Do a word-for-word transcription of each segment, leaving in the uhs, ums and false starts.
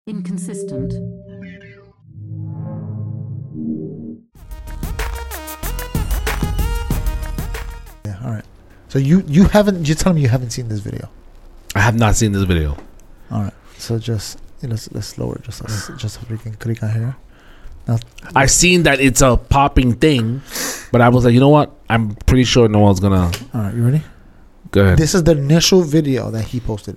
Inconsistent. Yeah, all right. So you you haven't, you're telling me you haven't seen this video? I have not seen this video. All right. So just, you know, let's, let's lower it just a, just so we can click on here. Now, I've seen that it's a popping thing, but I was like, you know what? I'm pretty sure no one's gonna. all right, you ready? Go ahead. This is the initial video that he posted.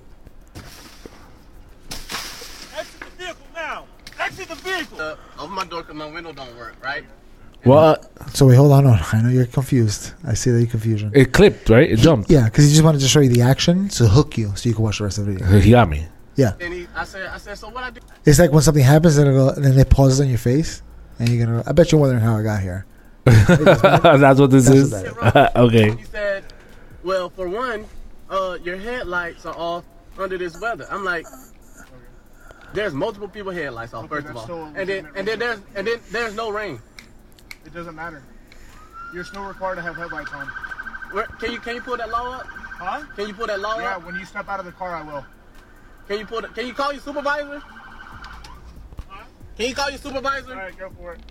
Exit the vehicle now. Exit the vehicle. Uh, open my door because my window don't work, right? What? So wait, hold on, hold on. I know you're confused. I see that you're confusion. It clipped, right? It jumped. Yeah, because he just wanted to show you the action to hook you so you can watch the rest of the video. He got me. Yeah. And he, I said, I said, so what I do? It's like when something happens and, it'll, and then it pauses on your face, and you're gonna. I bet you're wondering how I got here. That's what this That's is. what that Okay. He said, well, for one, uh, your headlights are off under this weather. I'm like, there's multiple people headlights off, Okay, first of that's all, still and then and then there's and then there's no rain. It doesn't matter. You're still required to have headlights on. Where, can you can you pull that law up? Huh? Can you pull that law Yeah, up? when you step out of the car, I will. Can you pull? The, can you call your supervisor? Can you call your supervisor? All right, go for it.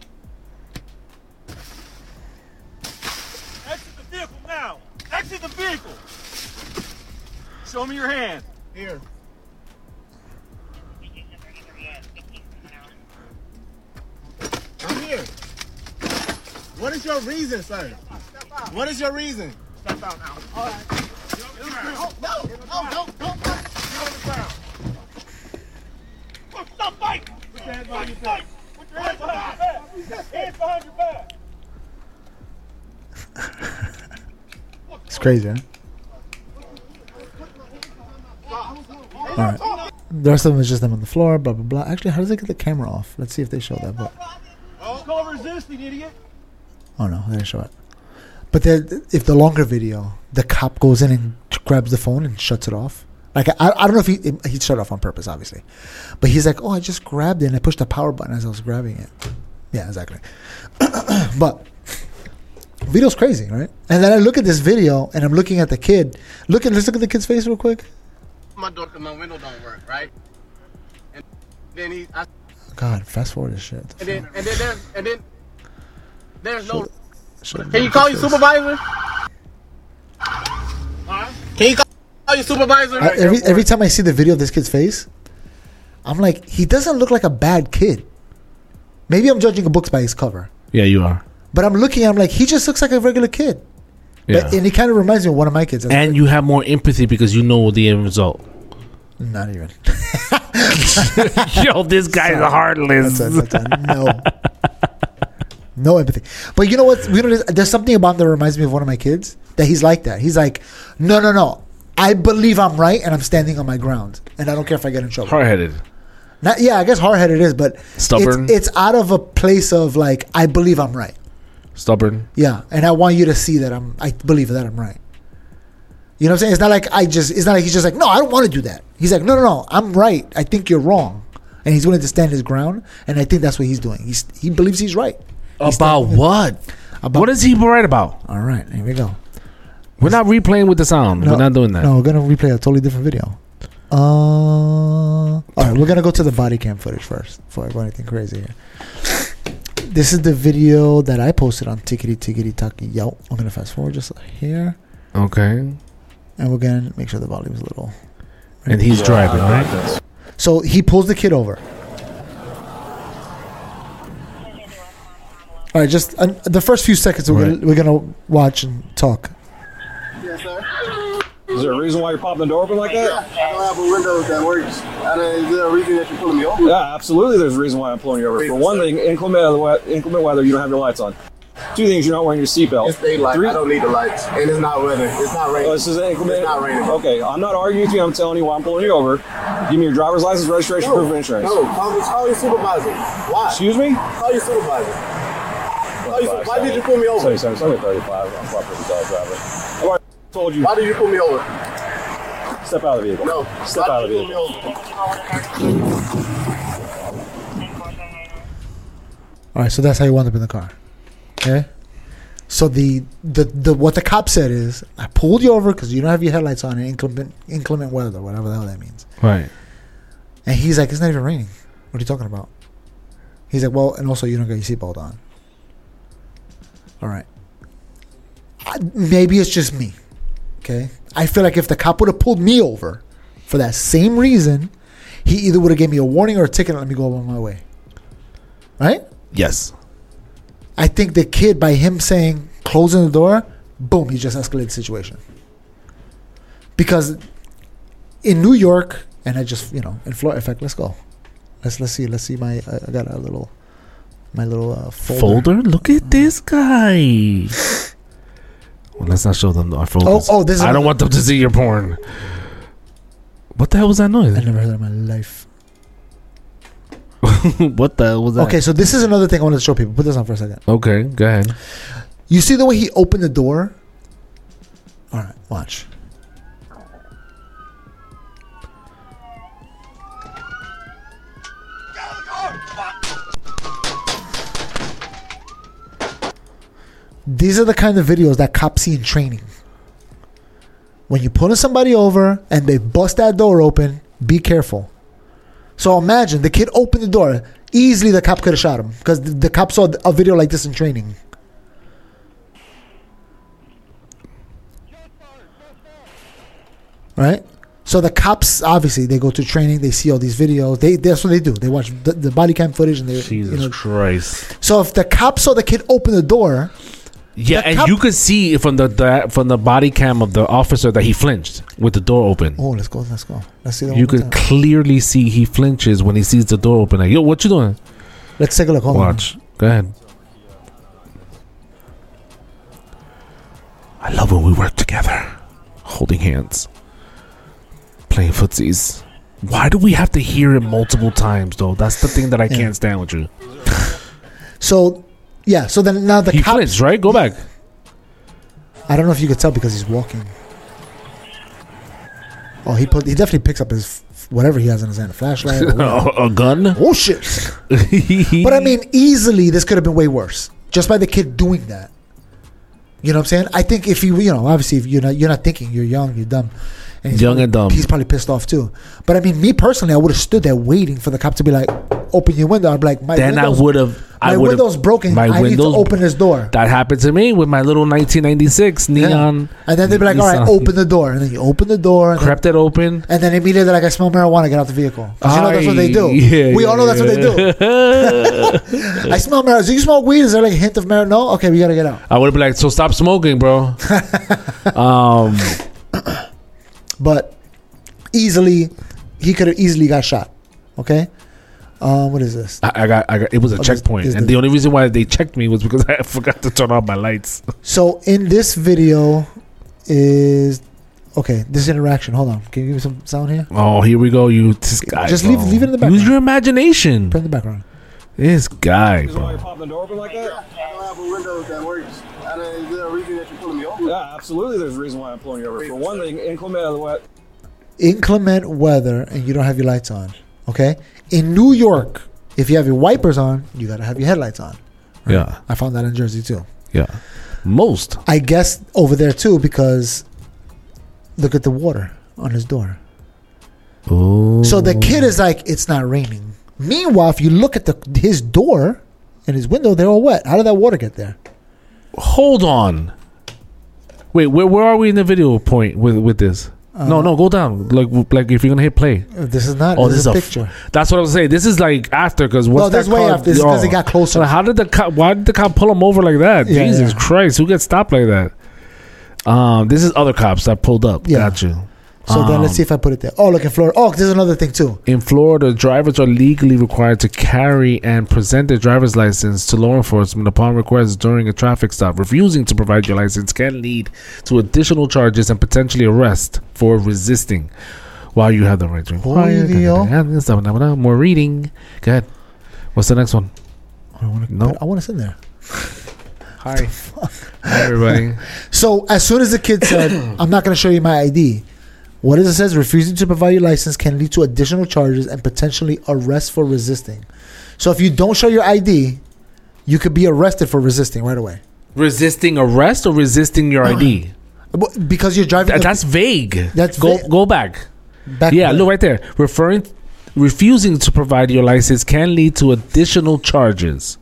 Exit the vehicle now. Exit the vehicle. Show me your hand. Here. I'm here. What is your reason, sir? What is your reason? Step out now. All right. No, no, don't, don't. Get on the ground. Look, stop fighting. Put your hands behind your back. Put your hands behind your back. Hands behind your back. It's crazy, huh? All right. The rest of them is just them on the floor, blah, blah, blah. Actually, how does it get the camera off? Let's see if they show that. But It's called resisting, idiot. oh, no, they didn't show it. But then if the longer video, the cop goes in and grabs the phone and shuts it off. Like, I, I don't know if he he shut it off on purpose, obviously. But he's like, oh, I just grabbed it and I pushed the power button as I was grabbing it. Yeah, exactly. But video's crazy, right? And then I look at this video and I'm looking at the kid. Look at, let's look at the kid's face real quick. My door because my window don't work, right? And then he, I, God, fast forward this shit. and then and then there's and then there's no. Show the Can you call your face. supervisor? Can you call your supervisor? I, every every time I see the video of this kid's face, I'm like, he doesn't look like a bad kid. Maybe I'm judging a book by his cover, Yeah, you are. but I'm looking at him like he just looks like a regular kid. Yeah. But, and he kind of reminds me of one of my kids. And you have more empathy because you know the end result. Not even. Yo, this guy's Sorry. heartless. That's a, that's a no. No empathy. But you know what? You know, there's, there's something about him that reminds me of one of my kids. That he's like that. He's like, no, no, no. I believe I'm right, and I'm standing on my ground, and I don't care if I get in trouble. Hard-headed. Not, yeah, I guess hard-headed is, but Stubborn. It's, it's out of a place of like, I believe I'm right. Stubborn. Yeah, and I want you to see that I'm. I believe that I'm right. You know what I'm saying? It's not like I just. It's not like he's just like, no, I don't want to do that. He's like, no, no, no, I'm right. I think you're wrong, and he's willing to stand his ground. And I think that's what he's doing. He's he believes he's right. He's About standing- what? About- What is he right about? All right, here we go. We're not replaying with the sound. No, We're not doing that. No, we're gonna replay a totally different video. Uh, all right, we're gonna go to the body cam footage first before I go anything crazy here. This is the video that I posted on Tickety Tickety Tucky. Yo, I'm gonna fast forward just here, Okay. and we're gonna make sure the volume is a little. And he's driving, right? So he pulls the kid over. All right, just uh, the first few seconds we're, Right. gonna, we're gonna watch and talk. Yes, sir. Is there a reason why you're popping the door open like that? I don't have a window that works. I don't, is there a reason that you're pulling me over? Yeah, absolutely. There's a reason why I'm pulling you over. For one thing, inclement weather, inclement weather, you don't have your lights on. Two things, you're not wearing your seatbelt. It's daylight. Three, I don't need the lights, and it's not weather. It's not raining. oh, this is inclement. It's not raining. Okay, I'm not arguing with you. I'm telling you why I'm pulling you over. Give me your driver's license, registration, No, proof of insurance. no. Call, call your supervisor. Why? Excuse me? Call your supervisor. Call your, su- why did you pull me over? seventy-seven, seventy, thirty-five. I'm properly dog driver. I've already told you. Why did you pull me over? Step out of the vehicle. No. Step why out of did the you pull vehicle. me over? All right, so that's how you wound up in the car. Okay. So the, the, the what the cop said is, I pulled you over because you don't have your headlights on in inclement inclement weather, whatever the hell that means. Right. And he's like, it's not even raining. What are you talking about? He's like, well, and also you don't get your seatbelt on. All right. I, maybe it's just me. Okay. I feel like if the cop would have pulled me over for that same reason, he either would have gave me a warning or a ticket and let me go on my way. Right? Yes. I think the kid, by him saying, closing the door, boom, he just escalated the situation. Because in New York, and I just, you know, in Florida, in fact, let's go. Let's let's see. Let's see my, I, I got a little, my little uh, folder. Folder? Look at this guy. Well, let's not show them our folders. Oh, oh, this is I don't a- want them to see your porn. What the hell was that noise? I never heard that in my life. What the hell was that? Okay, so this is another thing I want to show people. Put this on for a second. Okay, go ahead. You see the way he opened the door? All right, watch. These are the kind of videos that cops see in training. When you're pulling somebody over and they bust that door open, be careful. So imagine the kid opened the door. Easily the cop could have shot him because the, the cop saw a video like this in training. Right? So the cops, obviously, they go to training. They see all these videos. They That's what they do. They watch the, the body cam footage. and they, Jesus you know. Christ. So if the cop saw the kid open the door... Yeah, The and cop- you could see from the, the from the body cam of the officer that he flinched with the door open. Oh, let's go. Let's go. Let's see that You one more could time. clearly see he flinches when he sees the door open. Like, yo, what you doing? Let's take a look. Hold Watch. Go ahead. I love when we work together, holding hands, playing footsies. Why do we have to hear it multiple times, though? That's the thing that I Yeah. can't stand with you. on. So, yeah. So then now the He cop... flinched, right? Go back. I don't know if you could tell because he's walking. Oh, he put. He definitely picks up his whatever he has in his hand, a flashlight. Or whatever. a gun? Oh shit! But I mean, easily this could have been way worse just by the kid doing that. You know what I'm saying? I think if you, you know, obviously if you're not, you're not thinking, you're young, you're dumb, and he's Young probably- and dumb. He's probably pissed off too. But I mean, me personally, I would have stood there waiting for the cop to be like, "Open your window." I'd be like, "My then I window's- would have. My I would window's broken. My I need windows. to open this door." That happened to me with my little nineteen ninety-six Yeah. neon. And then they'd be like, "All right, Nissan. open the door," and then you open the door, and then, Crept it open. and then immediately like, "I smell marijuana. Get out the vehicle." 'Cause you know that's what they do. Aye, yeah, we yeah, all know that's what they do. do. I smell marijuana. Do you smoke weed? Is there like a hint of marijuana? No. Okay, we gotta get out. I would have been like, so stop smoking, bro. um, But easily, he could have easily got shot. Okay. Um, what is this? I, I got, I got. It was a Oh, this- checkpoint, this- and the only reason why they checked me was because I forgot to turn off my lights. So in this video is okay. This interaction. Hold on. Can you give me some sound here? Oh, here we go. You this guy. Just leave- bro. leave it in the Use background. your imagination. Put in the background. This guy, Is that why bro. you're popping the door open like that? I don't have a window that works. I don't, is there a reason that you're pulling me over? Yeah, absolutely. There's a reason why I'm pulling you over. For one thing, inclement weather. Inclement weather and you don't have your lights on. Okay. In New York, if you have your wipers on, you gotta have your headlights on. Yeah, I found that in Jersey too. yeah. Most. I guess over there too because look at the water on his door. Oh. So the kid is like, it's not raining. Meanwhile, if you look at the his door and his window, they're all wet. How did that water get there? Hold on. Wait, where where are we in the video point with with this? Uh, no, no, go down. Like like if you're gonna hit play. This is not. Oh, this, is a f- picture. That's what I was saying. This is like after because what's No, this that is way called? after. This is 'cause it got closer. So how did the cop? Why did the cop pull him over like that? Yeah, Jesus yeah. Christ! Who gets stopped like that? Um, this is other cops that pulled up. Yeah. Got you. So then let's Um, see if I put it there. Oh, look in Florida. Oh, there's another thing too. In Florida, drivers are legally required to carry and present their driver's license to law enforcement upon request during a traffic stop. Refusing to provide your license can lead to additional charges and potentially arrest for resisting while you have the right to inquire. Julio. More reading. Go ahead. What's the next one? I want to. No. I want to sit there. Hi. Hi, everybody. So as soon as the kid said, "I'm not going to show you my I D," what does it says? Refusing to provide your license can lead to additional charges and potentially arrest for resisting. So if you don't show your I D, you could be arrested for resisting right away. Resisting arrest or resisting your I D? But- Because you're driving. That, the- that's vague. That's go va- go back. back Yeah, way. look right there. Referring refusing to provide your license can lead to additional charges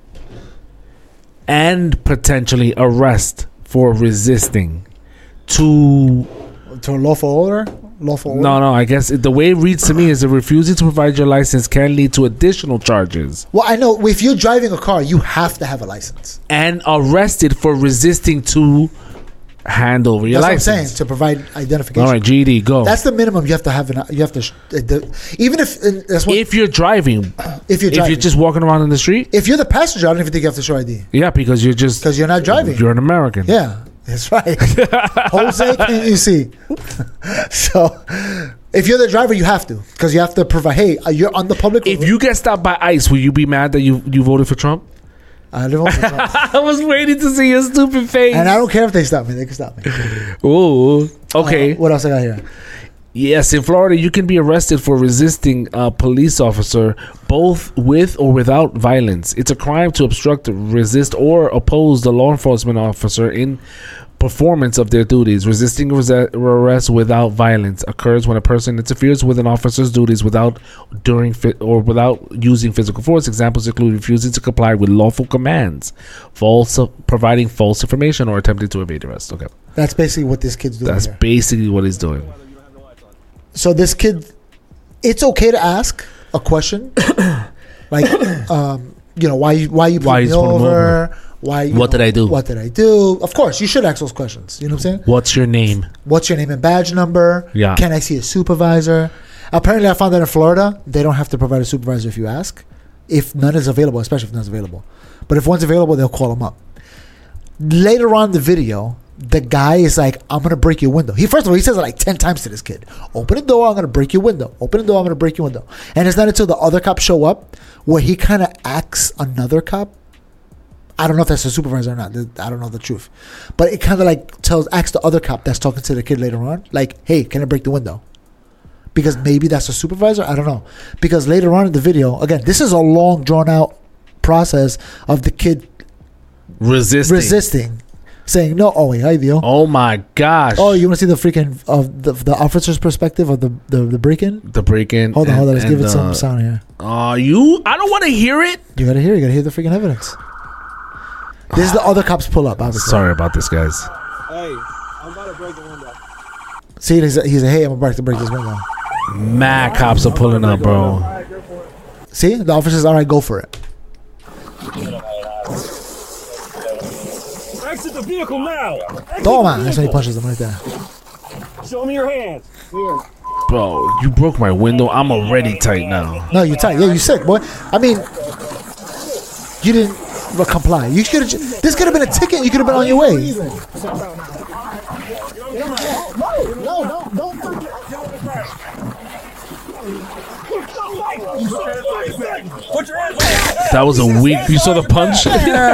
and potentially arrest for resisting to To a lawful order? Lawful order? no no I guess the way it reads to me is that refusing to provide your license can lead to additional charges Well, I know. If you're driving a car, you have to have a license. and arrested for resisting to hand over your That's what I'm license. saying. To provide identification. All right, G D, go. That's the minimum you have to have. An, you have to, sh- uh, the, even if uh, that's what, if you're driving, if you're if driving, you're just walking around in the street, if you're the passenger, I don't even think you have to show I D yeah, because you're just because you're not driving. You're an American. Yeah, that's right. Jose, can you see? So, if you're the driver, you have to because you have to provide. Hey, uh, you're on the public. If road. you get stopped by ICE, will you be mad that you you voted for Trump? I live on the top. I was waiting to see your stupid face. And I don't care if they stop me; they can stop me. Ooh, okay. Uh, what else I got here? Yes, in Florida, you can be arrested for resisting a police officer, both with or without violence. It's a crime to obstruct, resist, or oppose the law enforcement officer in performance of their duties. Resisting resi- arrest without violence occurs when a person interferes with an officer's duties without, during, fi- or without using physical force. Examples include refusing to comply with lawful commands, false, providing false information, or attempting to evade arrest. Okay, That's basically what this kid's doing. that's here. basically what he's doing. So this kid, it's okay to ask a question, like, um, you know, why you why you Why pulled you me pulled him over? over? Why? You What know, did I do? What did I do? Of course, you should ask those questions. You know what I'm saying? What's your name? What's your name and badge number? Yeah. Can I see a supervisor? Apparently, I found that in Florida, they don't have to provide a supervisor if you ask, if none is available, especially if none's available. But if one's available, they'll call them up. Later on in the video, the guy is like, I'm gonna break your window. He first of all, he says it like ten times to this kid. Open the door, I'm gonna break your window. Open the door, I'm gonna break your window. And it's not until the other cops show up where he kind of asks another cop. I don't know if that's a supervisor or not. I don't know the truth. But it kind of like tells, asks the other cop that's talking to the kid later on, like, hey, can I break the window? Because maybe that's a supervisor. I don't know. Because later on in the video, again, this is a long, drawn out process of the kid Resisting. resisting, saying no. Oh wait, hi Dio. Oh my gosh. Oh, you want to see the freaking of the the officer's perspective of the the, the break-in? The break-in. Hold on, and- hold on. Let's give and, it some uh, sound here. Oh, you? I don't want to hear it. You gotta hear. You gotta hear the freaking evidence. This is the other cops pull up. Obviously. Sorry about this, guys. Hey, I'm about to break the window. See, he's a, he's a hey, I'm about to break this window. Mad cops are pulling up, bro. See, the officer says, all right, go for it. Exit the vehicle now. Toma. That's when he punches him right there. Show me your hands. Here. Bro, you broke my window. I'm already tight now. No, you tight. Yeah, you sick, boy. I mean, you didn't uh, comply. You should have. This could have been a ticket. You could have been on your way. No, no, don't. Put your hands up. That was a weak. You saw the punch?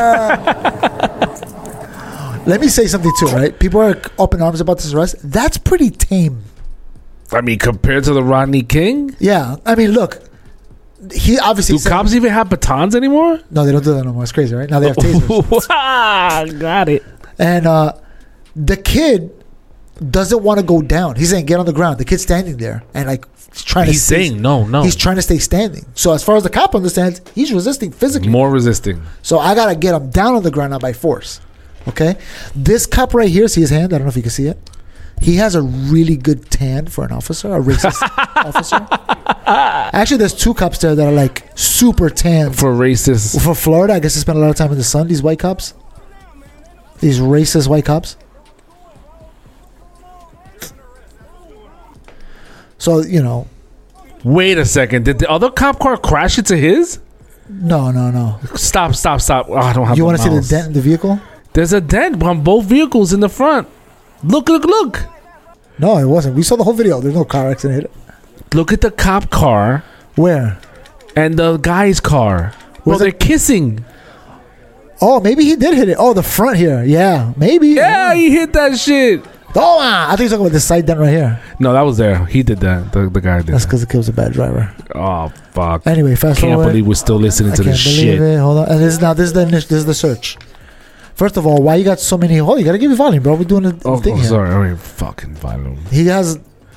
Let me say something too, right? People are up in arms about this arrest. That's pretty tame. I mean, compared to the Rodney King? Yeah, I mean, look, he obviously Do said- cops even have batons anymore? No, they don't do that no more. It's crazy, right? Now they have tasers. Got it. And uh, the kid doesn't want to go down. He's saying, "Get on the ground." The kid's standing there and like trying He's to. stay- saying no, no. He's trying to stay standing. So as far as the cop understands, he's resisting physically. More resisting. So I gotta get him down on the ground, not by force. Okay, this cop right here, see his hand? I don't know if you can see it. He has a really good tan for an officer, a racist officer. Actually, there's two cops there that are like super tan For racists. for Florida. I guess they spend a lot of time in the sun. These white cops, these racist white cops. So you know, Wait a second. Did the other cop car crash into his? no, no, no. Stop, stop, stop. Oh, I don't have You want want to see the dent in the vehicle? There's a dent on both vehicles in the front. Look, look, look. No, it wasn't. We saw the whole video. There's no car accident. Look at the cop car Where? and the guy's car. Well, Where's they're it? kissing. Oh, maybe he did hit it. Oh, the front here. Yeah, maybe. Yeah, he hit that shit. Oh, ah, I think you're talking about this side dent right here. No, that was there. He did that. The, the guy did That's that. because the kid was a bad driver. Oh, fuck. Anyway, fast Can't forward. believe we're still listening I to can't this believe shit. it. Hold on. And this is now this is the this is the search. First of all, why you got so many? Oh, you gotta give me volume, bro. We're doing a Oh, thing oh here. sorry. All right, fucking volume. He has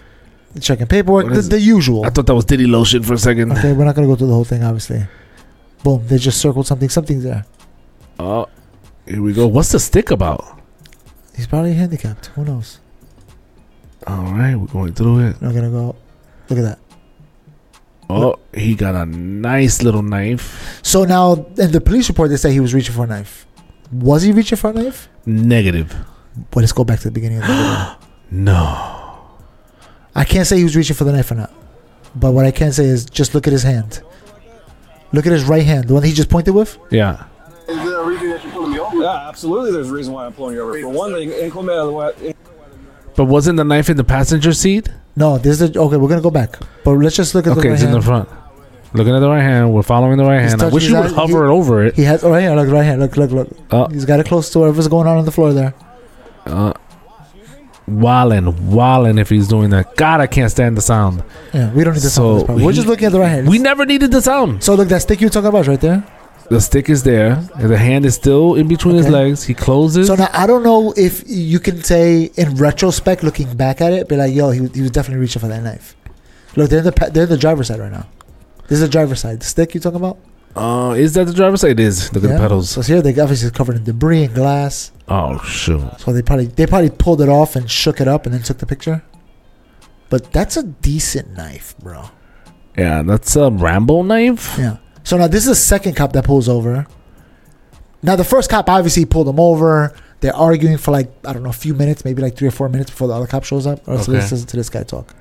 Checking paperwork, What the, is the usual. I thought that was Diddy lotion for a second. Okay, we're not gonna go through the whole thing, obviously. Boom, they just circled something. Something's there. Oh, here we go. What's the stick about? He's probably handicapped. Who knows? All right, we're going through it. We're gonna go. Look at that. Oh, he got a nice little knife. So now, in the police report, they say he was reaching for a knife. Was he reaching for a knife? Negative. But let's go back to the beginning of the video. No. I can't say he was reaching for the knife or not. But what I can say is just look at his hand. Look at his right hand, the one that he just pointed with. Yeah. Is there a reason that you're pulling me over? Yeah, absolutely. There's a reason why I'm pulling you over. For one thing, inclement weather. But wasn't the knife in the passenger seat? No, this is okay. We're gonna go back, but let's just look at Okay, the right it's in hand. the front. Looking at the right hand. We're following the right He's hand. I touching wish his you would eyes. hover He- over it. He has oh right hand. Look, right hand. Look, look, look. Oh. He's got it close to whatever's going on on the floor there. Uh, wildin', wildin' if he's doing that. God, I can't stand the sound. Yeah, we don't need to So sound this part. We're he- just looking at the right hand. We never needed the sound. So look, that stick you were talking about is right there. The stick is there. And the hand is still in between his Okay. legs. He closes. So now I don't know if you can say in retrospect, looking back at it, be like, yo, he, he was definitely reaching for that knife. Look, they're in the pa- they're in the driver's side right now. This is the driver's side. The stick you talking about? uh, is that the driver's side? It is. Look at Yeah. the pedals. So here they obviously covered in debris and glass. Oh, shoot. So they probably they probably pulled it off and shook it up and then took the picture. But that's a decent knife, bro. Yeah, that's a Rambo knife. Yeah. So now this is the second cop that pulls over. Now the first cop obviously pulled him over. They're arguing for like I don't know a few minutes, maybe like three or four minutes before the other cop shows up. Or so Okay. listen to this guy talk.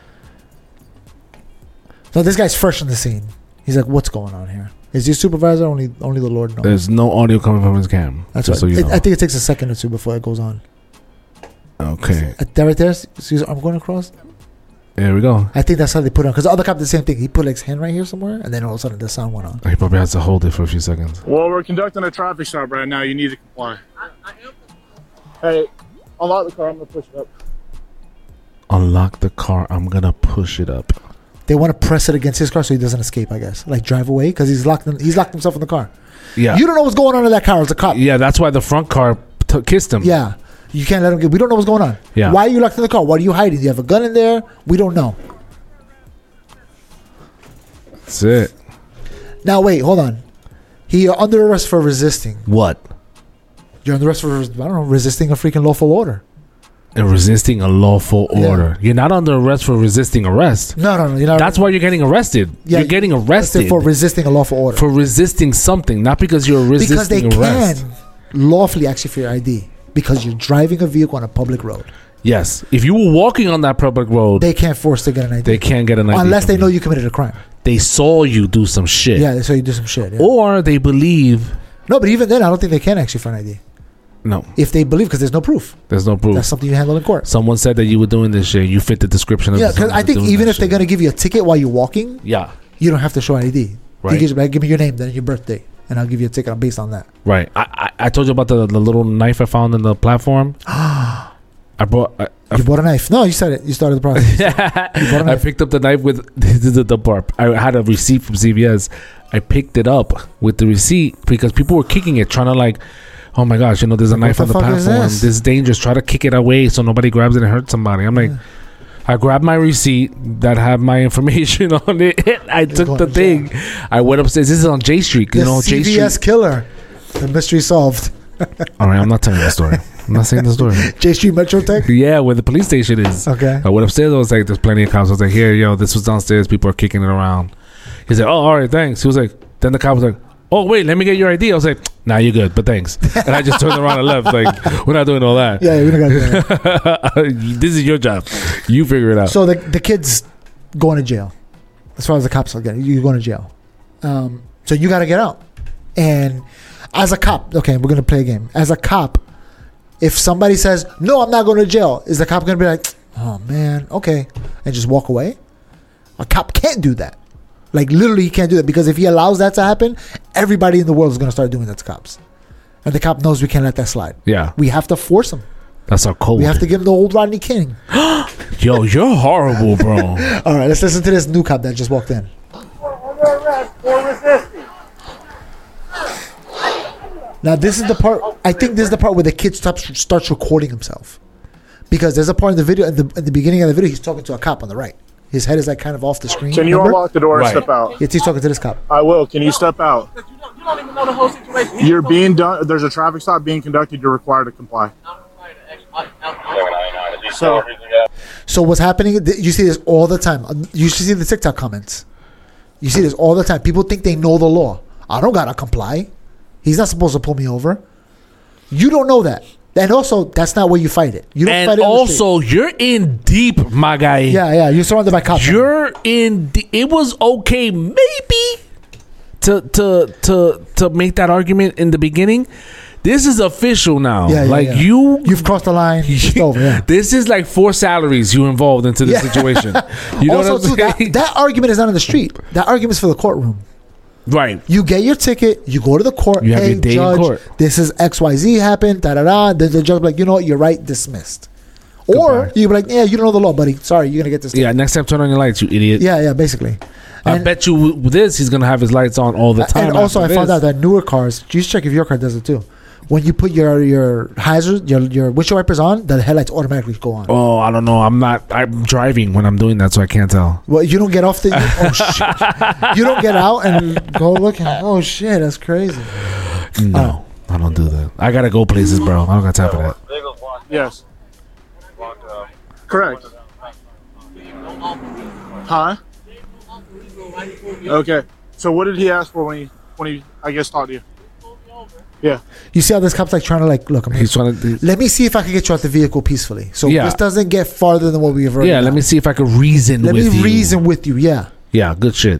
So this guy's fresh on the scene. He's like, "What's going on here? Is your supervisor? Only only the Lord knows." There's no audio coming from his cam. That's just right. so you It- know. I think it takes a second or two before it goes on. Okay. Uh, That right there, see his arm going across. There we go. I think that's how they put it on. Because the other cop did the same thing. He put like his hand right here somewhere, and then all of a sudden the sound went on. He probably has to hold it for a few seconds. Well, we're conducting a traffic stop right now. You need to comply. Hey, unlock the car. I'm gonna push it up. Unlock the car. I'm gonna push it up. They want to press it against his car so he doesn't escape. I guess, like drive away because he's locked. In, he's locked himself in the car. Yeah. You don't know what's going on in that car as a cop. Yeah, that's why the front car t- kissed him. Yeah. You can't let him get. We don't know what's going on. Yeah. Why are you locked in the car? What are you hiding? Do you have a gun in there? We don't know. That's it. Now wait, hold on. He you're under arrest for resisting. What? You're under arrest for I don't know resisting a freaking lawful order. And resisting a lawful Yeah. order. You're not under arrest for resisting arrest. No, no, no. You're not. That's why you're getting arrested. Yeah, you're getting arrested arrested for resisting a lawful order. for resisting something, not because you're Because they resisting arrest. can lawfully ask you for your I D because you're driving a vehicle on a public road. Yes. If you were walking on that public road, they, They can't force to get an I D can't get an I D unless from they know you. you committed a crime. They saw you do some shit. Yeah, so you do some shit. Yeah. Or they believe. No, but even then, I don't think they can ask you for an I D No, if they believe because there's no proof. there's no proof. That's something you handle in court. Someone said that you were doing this shit. You fit the description of Yeah, the because I think doing even that if they're shit. gonna give you a ticket while you're walking, Yeah. you don't have to show an I D. Right. You can just like, give me your name, then your birthday, and I'll give you a ticket based on that. Right. I, I I told you about the, the little knife I found in the platform. I brought. I, I You bought a knife. No, you said it. You started the process. bought a I knife. picked up the knife with this is the, the part. I had a receipt from C V S. I picked it up with the receipt because people were kicking it, trying to like, oh my gosh, you know, there's a What knife the on the fuck is platform. this? This is dangerous. Try to kick it away so nobody grabs it and hurts somebody. I'm like, I grabbed my receipt that had my information on it. I took going the to jail. thing. I went upstairs. This is on J Street. You The know, J C V S Street. killer. The mystery solved. All right, I'm not telling the story. I'm not saying the story. J Street Metro Tech. Yeah, where the police station is. Okay. I went upstairs. I was like, there's plenty of cops. I was like, here, yo, this was downstairs. People are kicking it around. He said, oh, all right, thanks. He was like, then the cop was like, oh, wait, let me get your I D. I was like, nah, you're good, but thanks. And I just turned around and left. Like, we're not doing all that. Yeah, we don't got to do that. This is your job. You figure it out. So the the kid's going to jail. As far as the cops are getting, you're going to jail. Um, so you got to get out. And as a cop, okay, we're gonna play a game. As a cop, if somebody says no, I'm not going to jail, is the cop gonna be like, oh man, okay, and just walk away? A cop can't do that. Like literally, he can't do that because if he allows that to happen, everybody in the world is gonna start doing that to cops. And the cop knows we can't let that slide. Yeah, We have to force him. that's our code. We have to give him the old Rodney King. Yo, you're horrible, bro. All right, let's listen to this new cop that just walked in. Under arrest for resisting. Now this is the part. I think this is the part where the kid stops starts recording himself, because there's a part in the video, in the, in the beginning of the video, he's talking to a cop on the right. His head is like kind of off the screen. Can you remember? unlock the door Right. and step out? Yes, he's talking to this cop. I will. Can you step out? You don't, you don't even know the whole situation. You're being done. There's a traffic stop being conducted. You're required to comply. So, So what's happening? th- You see this all the time. You should see the TikTok comments. You see this all the time. People think they know the law. I don't gotta comply. He's not supposed to pull me over. You don't know that. And also, that's not where you fight it. You don't And fight it in the street. also, you're in deep, my guy. yeah, yeah, you're surrounded by cops. You're in. The, it was okay, maybe, to to to to make that argument in the beginning. This is official now. Yeah, yeah, like yeah. you, You've crossed the line. It's over. Yeah. This is like four salaries you involved into this Yeah. situation. You know also, what I'm too, that, saying? that argument is not in the street. That argument is for the courtroom. Right. You get your ticket. You go to the court. You have hey, your day in judge, court. this is X Y Z happened. Da da da. Then the judge be like, you know what? You're right. Dismissed. Or Goodbye. you be like, yeah, you don't know the law, buddy. Sorry, you're gonna get this. Yeah. Next time, turn on your lights, you idiot. Yeah, yeah, basically. I And- bet you with this, he's gonna have his lights on all the time. And also, I after found this. out that newer cars. Just check if your car does it too. When you put your your hazard, your your windshield wipers on, the headlights automatically go on. Oh, I don't know. I'm not. I'm driving when I'm doing that, so I can't tell. Well, you don't get off the. Oh shit! You don't get out and go look. And, oh shit! That's crazy. No, I don't do that. I gotta go places, bro. I don't got time for that. yes. Correct. Huh? Okay. So what did he ask for when he when he I guess talked to you? Yeah. You see how this cop's like trying to like look. I'm He's trying to. Let me see if I can get you out the vehicle peacefully. So Yeah. this doesn't get farther than what we've already. Yeah, let done. me see if I can reason Let with me you. reason with you. Yeah. Yeah, good shit.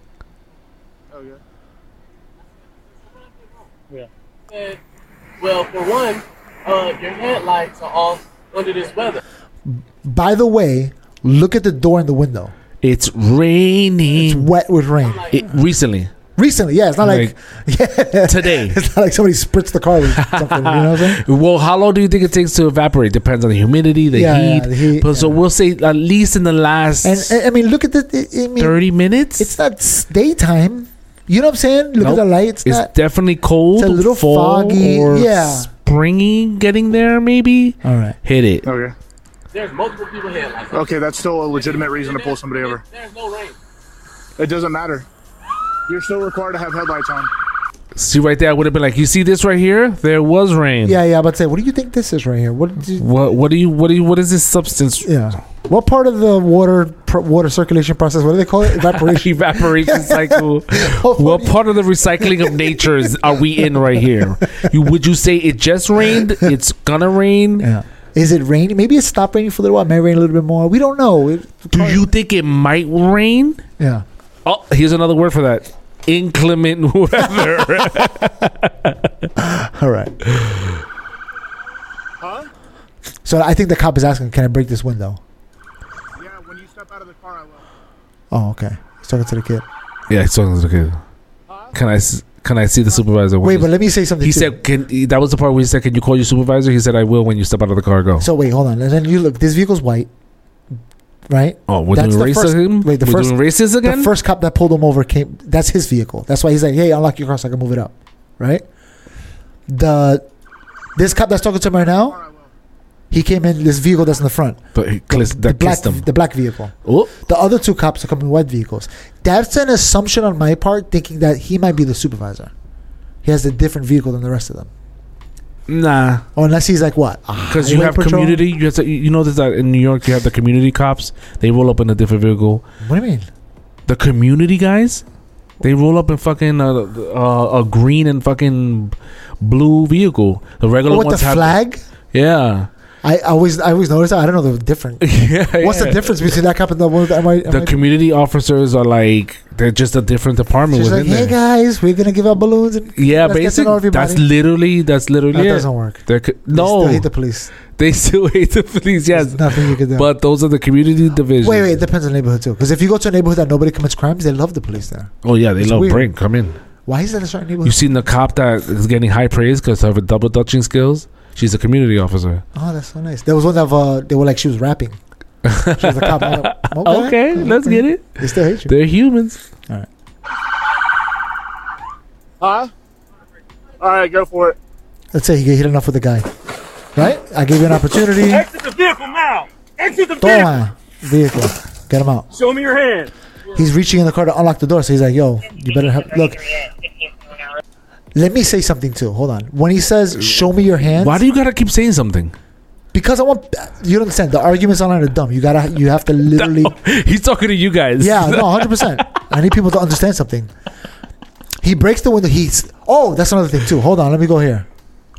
And, well, for one, uh, your headlights are off under this weather. By the way, look at the door and the window. It's raining. It's wet with rain. It, recently, Recently, yeah. It's not like, yeah. today. It's not like somebody spritzed the car with something. You know what I'm saying? Well, how long do you think it takes to evaporate? Depends on the humidity, the Yeah, heat. yeah, the heat, but so yeah. we'll say at least in the last And, and I mean, look at the. I I mean, thirty minutes. it's not s- daytime. You know what I'm saying? Look Nope. at the lights. It's Not, definitely cold. it's a little fall, foggy, Or yeah. springy getting there, maybe. all right. Hit it. Okay. There's multiple people headlights. Okay, that's still a legitimate reason to pull somebody over. There's no rain. It doesn't matter. You're still required to have headlights on. See right there, I would have been like, you see this right here? There was rain. Yeah, yeah. But say, what do you think this is right here? What? Do you, What? What do you? What do you? What is this substance? yeah. What part of the water pr- water circulation process? What do they call it? Evaporation. Evaporation cycle. What part of the recycling of nature is, are we in right here? You would you say it just rained? It's gonna rain. Yeah. Is it raining? Maybe it stopped raining for a little while. May rain a little bit more. We don't know. It, Do you think it might rain? Yeah. Oh, here's another word for that. Inclement weather. All right. Huh? So I think the cop is asking, "Can I break this window?" Yeah, when you step out of the car, I will. Oh, okay. He's talking to the kid. Yeah, he's talking to the kid. Can I s- can I see the supervisor? When Wait, you- but let me say something. he too. said, "Can that was the part where he said, can you call your supervisor?" He said, "I will when you step out of the car. Go." So wait, hold on. And then you look. This vehicle's white, right? Oh, we're That's doing the first- racism. wait, the we're first- doing racism again. The first cop that pulled him over came. That's his vehicle. That's why he's like, "Hey, unlock your car so I can move it up." Right? The this cop that's talking to him right now, I will. he came in this vehicle that's in the front. but he The, cliss, the that black, kissed him. the black vehicle. Oh, The other two cops are coming in white vehicles. That's an assumption on my part, thinking that he might be the supervisor. He has a different vehicle than the rest of them. nah. Or unless he's like what? Because you Highway have patrol? community. You, have to, you know that in New York you have the community cops. They roll up in a different vehicle. What do you mean? The community guys, they roll up in fucking uh, uh, a green and fucking blue vehicle. The regular Oh, with ones the have flag? Yeah. I always I always notice that. I don't know the difference. yeah. What's the yeah. difference between that cop and the one with the M I? The community officers are like they're just a different department She's like, within hey there. guys, we're gonna give out balloons. And Yeah, let's get to know basically, everybody." that's literally that's literally that it. doesn't work. They're co- They no, still hate the police. they still hate the police. Yes, There's nothing you can do. but those are the community divisions. wait, wait, it depends on the neighborhood too. Because if you go to a neighborhood that nobody commits crimes, they love the police there. Oh yeah, they It's love weird. bring come in. Why is that a certain You neighborhood? seen the cop that is getting high praise because of her double dutching skills? She's a community officer. Oh, that's so nice. There was one of uh, they were like she was rapping. She was a cop. I'm like, okay, Okay, let's get it. They still hate you. They're humans. Huh? All right, go for it. Let's say he get hit enough with the guy. Right? I gave you an opportunity. Exit the vehicle now. Exit the vehicle. Toma. Vehicle. Get him out. Show me your hand. He's reaching in the car to unlock the door, so he's like, yo, you better have... Look, let me say something too. Hold on. When he says, show me your hands... Why do you gotta keep saying something? Because I want... You don't understand. The arguments online are dumb. You gotta... You have to literally... No, he's talking to you guys. Yeah, no, one hundred percent. I need people to understand something. He breaks the window. He's... Oh, that's another thing too. Hold on. Let me go here.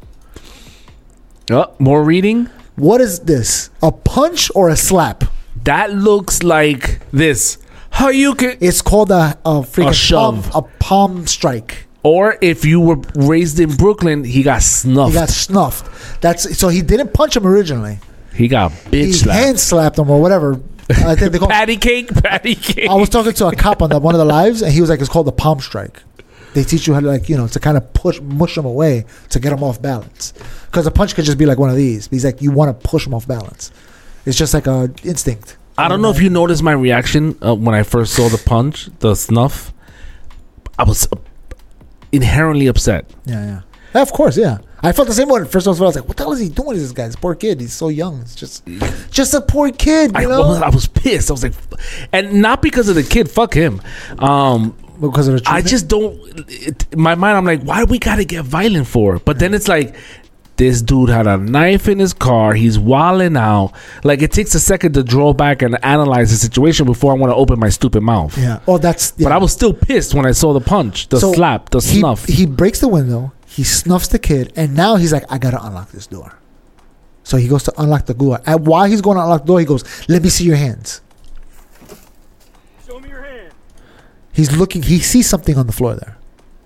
Oh, more reading. What is this? A punch or a slap? That looks like this. How you can... It's called a, a freaking A shove. palm, a palm strike. Or if you were raised in Brooklyn, he got snuffed. He got snuffed. That's so he didn't punch him originally. He got bitch He slapped. hand slapped him or whatever. I think they call. Patty cake, patty cake. I was talking to a cop on that one of the lives, and he was like, "It's called the palm strike." They teach you how to, like, you know, to kind of push, mush them away to get them off balance. Because a punch could just be like one of these. He's like, you want to push them off balance. It's just like a instinct. I don't know if you noticed my reaction uh, when I first saw the punch, the snuff. I was uh, inherently upset. Yeah, yeah. Yeah, of course, yeah. I felt the same way. First of all, I was like, what the hell is he doing to this guy? This poor kid. He's so young. It's just just a poor kid, you I, know? was, I was pissed. I was like, and not because of the kid. Fuck him. Um, Because of the I treatment? just don't. It, in my mind, I'm like, why we gotta get violent for? But then it's like, this dude had a knife in his car. He's wilding out. Like, it takes a second to draw back and analyze the situation before I want to open my stupid mouth. Yeah. Oh, that's... Yeah. But I was still pissed when I saw the punch, the So slap, the he, snuff. He breaks the window. He snuffs the kid. And now he's like, I got to unlock this door. So he goes to unlock the door. And while he's going to unlock the door, he goes, let me see your hands. Show me your hand. He's looking. He sees something on the floor there.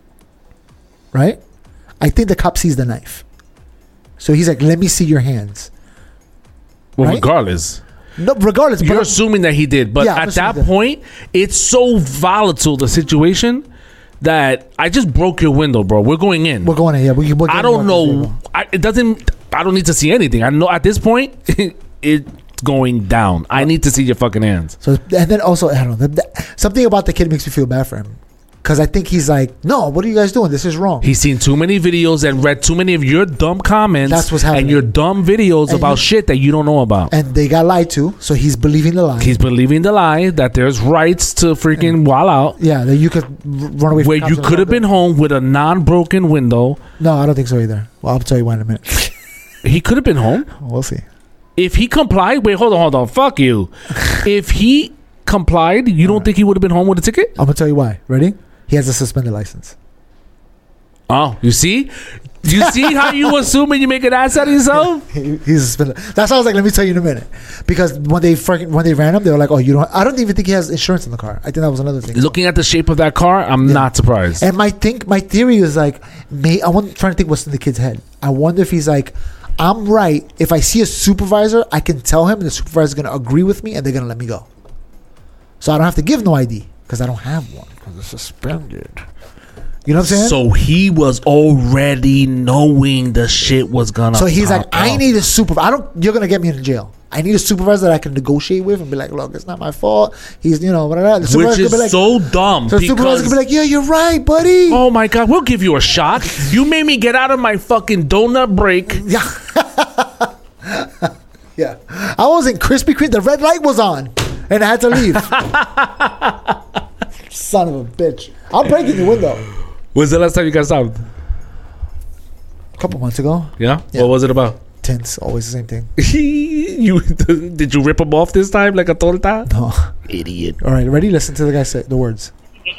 Right? I think the cop sees the knife. So he's like, let me see your hands. well, right? regardless. No, regardless. You're but assuming that he did. But Yeah, I'm at that assuming that. point, it's so volatile, the situation, that I just broke your window, bro. We're going in. we're going in. Yeah, we, we're I getting don't off this know. table. I, it doesn't. I don't need to see anything. I know at this point, it's going down. I need to see your fucking hands. So and then also, I don't know. The, the, something about the kid makes me feel bad for him. Because I think he's like, no, what are you guys doing? This is wrong. He's seen too many videos and read too many of your dumb comments. That's what's happening. And your dumb videos And about you- shit that you don't know about. And they got lied to. So he's believing the lie. He's believing the lie that there's rights to freaking wall out. yeah, that you could r- run away from Where cops you and could have all been that. home with a non-broken window. No, I don't think so either. Well, I'll tell you why in a minute. He could have been home. We'll see. If he complied, wait, hold on, hold on. Fuck you. If he complied, you don't think he would have been home with a ticket? I'm going to tell you why. Ready? He has a suspended license. Oh, you see? You see how you assuming you make an ass out of yourself? He, he's suspended. That's why I was like, let me tell you in a minute. Because when they freaking, when they ran him, they were like, oh, you don't. I don't even think he has insurance in the car. I think that was another thing. Looking at the shape of that car, I'm Yeah. not surprised. And my think, my theory is like, may I want trying to think what's in the kid's head. I wonder if he's like, I'm right. If I see a supervisor, I can tell him, and the supervisor's going to agree with me, and they're going to let me go. So I don't have to give no I D because I don't have one because it's suspended. You know what I'm saying? So he was already knowing the shit was gonna. So he's like, pop I off. need a supervisor. I don't. You're gonna get me into jail. I need a supervisor that I can negotiate with and be like, look, it's not my fault. He's, you know, whatever. The which supervisor is could be like, so dumb. so the supervisor because could be like, yeah, you're right, buddy. oh my god, we'll give you a shot. You made me get out of my fucking donut break. Yeah. Yeah. I was in Krispy Kreme. The red light was on, and I had to leave. Son of a bitch. I'm breaking the window. When's the last time you got stopped? A couple months ago. Yeah? Yeah. What was it about? Tints, always the same thing. you did you rip him off this time like a torta? No. Idiot. All right, ready? Listen to the guy say the words.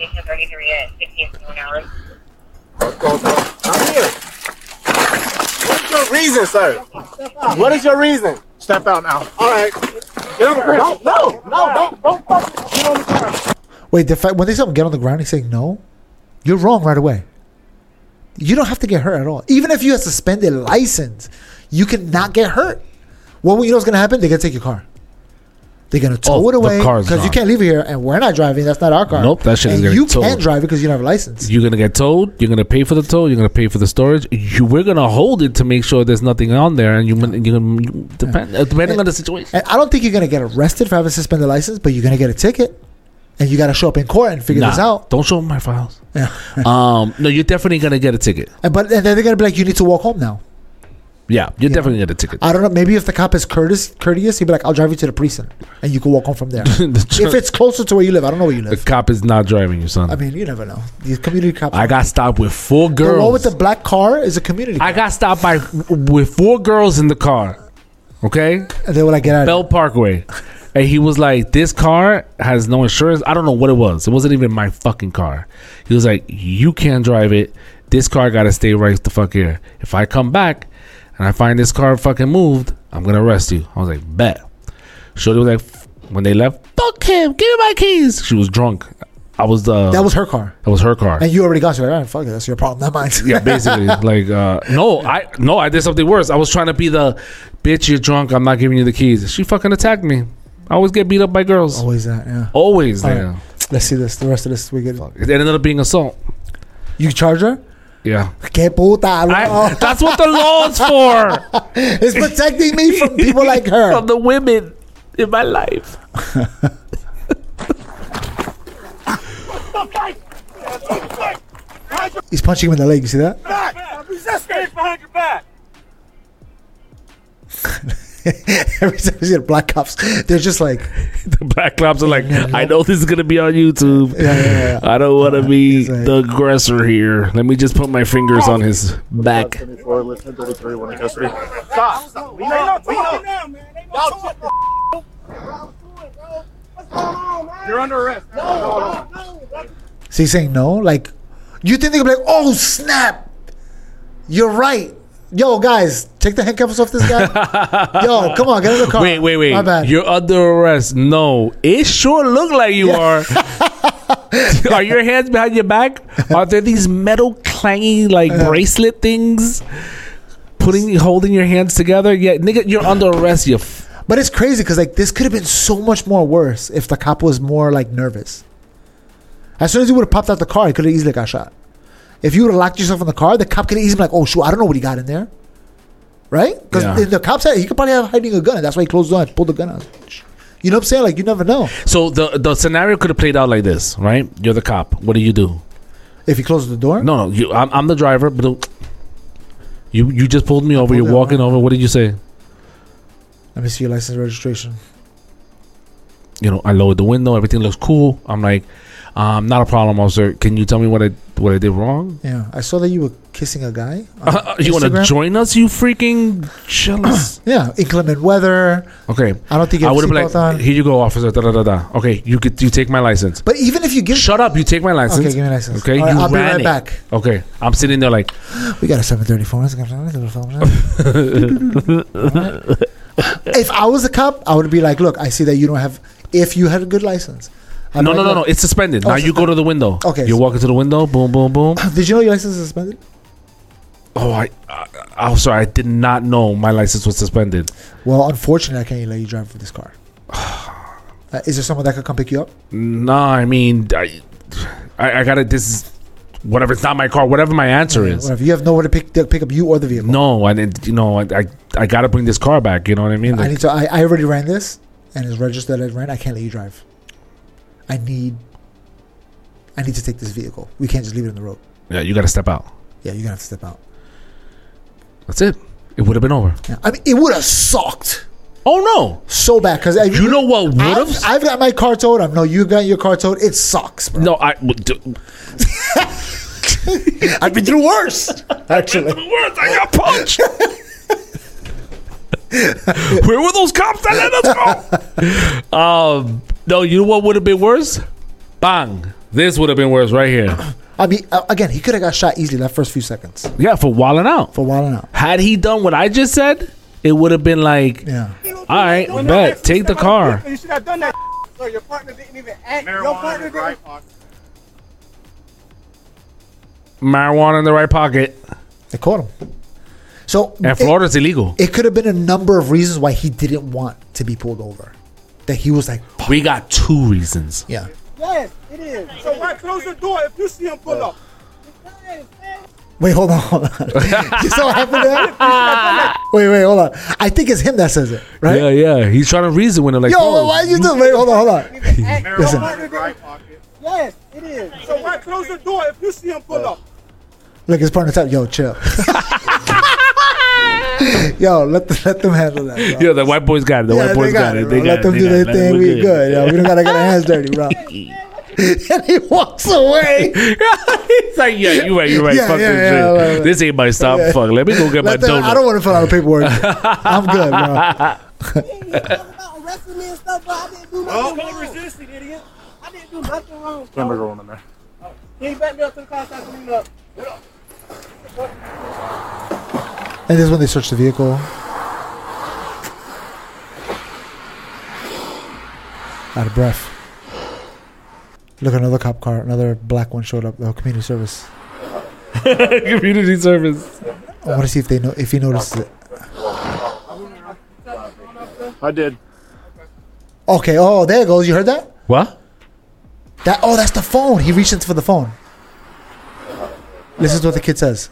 I'm here. What's your reason, sir? What is your reason? Step out now. All right. Get on the ground. No, no, no, don't, don't fucking get on the ground. Wait, the fact when they tell him get on the ground, he's saying no. You're wrong right away. You don't have to get hurt at all. Even if you have suspended license, you cannot get hurt. Well, you know what's gonna happen? They're gonna take your car. They're gonna tow Oh, it the away car's because you gone. can't leave it here, and we're not driving. That's not our car. Nope, that shit is and gonna you get towed. can't drive it because you don't have a license. You're gonna get towed. You're gonna pay for the tow. You're gonna pay for the storage. You, we're gonna hold it to make sure there's nothing on there, and you, you're gonna you, depend, uh, depending And- on the situation. And I don't think you're gonna get arrested for having a suspended license, but you're gonna get a ticket, and you got to show up in court and figure Nah, this out. don't show them my files. Yeah. Um, no, you're definitely gonna get a ticket. And, but and then they're gonna be like, you need to walk home now. Yeah, you're Yeah. definitely get a ticket. I don't know. Maybe if the cop is courteous, courteous, he'd be like, "I'll drive you to the precinct, and you can walk home from there." the, tr- If it's closer to where you live, I don't know where you the live. cop is not driving you, son. I mean, you never know. These community cops. I got stopped with four the girls. one with the black car is a community. I cop. got stopped by with four girls in the car. Okay, And they were like, "Get out." Bell Parkway, and he was like, "This car has no insurance." I don't know what it was. It wasn't even my fucking car. He was like, "You can't drive it. This car got to stay right the fuck here. If I come back and I find this car fucking moved, I'm gonna arrest you." I was like, "Bet." Shorty was like, when they left, "Fuck him. Give me my keys." She was drunk. I was the. That was her car, That was her car. and you already got. So, like, all right, fuck it. That's your problem, not mine. Yeah, basically, like, uh, no, I no, I did something worse. I was trying to be the bitch. You're drunk. I'm not giving you the keys. She fucking attacked me. I always get beat up by girls. Always that. Yeah. Always All there. right. Let's see this. The rest of this, we get. It ended up being assault. You charge her? Yeah, Que puta, I, bro. that's what the law is for. It's protecting me from people like her. From the women in my life. He's punching him in the leg. You see that? Back! Resist me behind your back! Every time you see the black cops, they're just like, The black cops are like, I know this is gonna be on YouTube. yeah, yeah, yeah. I don't want to be He's like- the aggressor here. Let me just put my fingers on his back. seventy-four, list ten thirty-three, one in custody. Stop! Stop! We know, we know. Now, man. Ain't no talking. You're under arrest. So he's saying no? Like, you think they're gonna be like, oh, snap. You're right. Yo, guys, take the handcuffs off this guy. Yo, come on, get in the car. Wait, wait, wait. My bad. You're under arrest. No, it sure look like you are. Are your hands behind your back? Are there these metal clanging like bracelet things? Putting, holding your hands together? Yeah, nigga, you're under arrest. You. F- But it's crazy because like this could have been so much more worse if the cop was more like nervous. As soon as he would have popped out the car, he could have easily got shot. If you would have locked yourself in the car, the cop could have easily been like, "Oh shoot, I don't know what he got in there," right? Because Yeah. the cop said he could probably have hiding a gun, and that's why he closed the door and pulled the gun out. You know what I'm saying? Like you never know. so the the scenario could have played out like this, right? You're the cop. What do you do? If he closes the door, No, no. You, I'm, I'm the driver, but don't- you you just pulled me over. pulled You're you walking over. over. What did you say? let me see your license and registration. You know, I lowered the window. Everything looks cool. I'm like, um, not a problem, officer. Can you tell me what I what I did wrong? Yeah, I saw that you were kissing a guy. on Uh, you want to Instagram. join us? You freaking jealous. Yeah, inclement weather. Okay. I don't think you I have would have been seatbelt like, on. here you go, officer. Da, da, da, da. Okay, you could you take my license. But even if you give, Shut up. You take my license. okay, give me a license. Okay, All right, you I'll be ran right it. back. Okay, I'm sitting there like, We got a seven thirty-four. If I was a cop, I would be like, look, I see that you don't have. If you had a good license, I'd no, be no, like, no, no. look, It's suspended. Oh, now you go to the window. Okay. You're walking to the window. Boom, boom, boom. Did you know your license is suspended? Oh, I, I, I'm sorry. I did not know my license was suspended. Well, unfortunately, I can't let you drive with this car. Uh, is there someone that could come pick you up? No, I mean, I, I, I gotta. This is whatever. It's not my car. Whatever my answer Yeah, is. whatever. You have nowhere to pick to pick up you or the vehicle. No, I didn't. You know, I, I, I gotta bring this car back. You know what I mean? I Like, need to. I, I already ran this, and it's registered that I ran. I can't let you drive. I need. I need to take this vehicle. We can't just leave it on the road. yeah, you gotta step out. Yeah, you're gonna have to step out. That's it. It would have been over. Yeah. I mean, it would have sucked Oh no! so bad because You know what would I've, have? I've got my car towed. I know you got your car towed. It sucks, bro. No, I. would do- I've been through worse. Actually, Worse, I got punched. Where were those cops that let us go? um, no, you know what would have been worse? Bang! This would have been worse right here. I mean, uh, again, he could have got shot easily that first few seconds Yeah, for wilding out. for wilding out. Had he done what I just said, it would have been like, Yeah. all right, bet, take the car. You should have done that. So your partner didn't even act. Your Marijuana partner in the right didn't. pocket. Marijuana in the right pocket. They caught him. So And it, Florida's illegal. it could have been a number of reasons why he didn't want to be pulled over. That he was like, "Fuck." We got two reasons. Yeah. Yes, it is. So why close the door if you see him pull up? Wait, hold on, hold on. You saw what happened there? Wait, wait, hold on. I think it's him that says it, right? Yeah, yeah. He's trying to reason with it. Like, Yo, oh, why you doing? Wait, hold on, hold on. Marijuana Listen. in the right pocket. Yes, it is. So why close the door if you see him pull up? Look, his partner type. Yo, chill. Yo, let the, let them handle that, bro. Yo, the white boys got it. The Yeah, white they boys got got it, it. bro. They got Let it. them They do got their it. Let thing. them We look good. Yo. We don't gotta get our hands dirty, bro. And he walks away. It's like, yeah, you're right. You're right. Yeah, Fuck yeah, this yeah, shit. right, right. This ain't my stop. Yeah. Fuck. Let me go get my Let them, donut. I don't want to fill out the paperwork. I'm good, bro. about arresting me and stuff, but I didn't do nothing Oh, wrong. resisting, idiot. I didn't do nothing wrong. Remember going in there. Can you back me up to the car so I can leave up? And this is when they search the vehicle. Out of breath. Look, another cop car, another black one showed up. The community service. Community service. I want to see if they know if he notices it. I did. Okay. Oh, there it goes. You heard that? What? That. Oh, that's the phone. He reached into for the phone. Listen to what the kid says.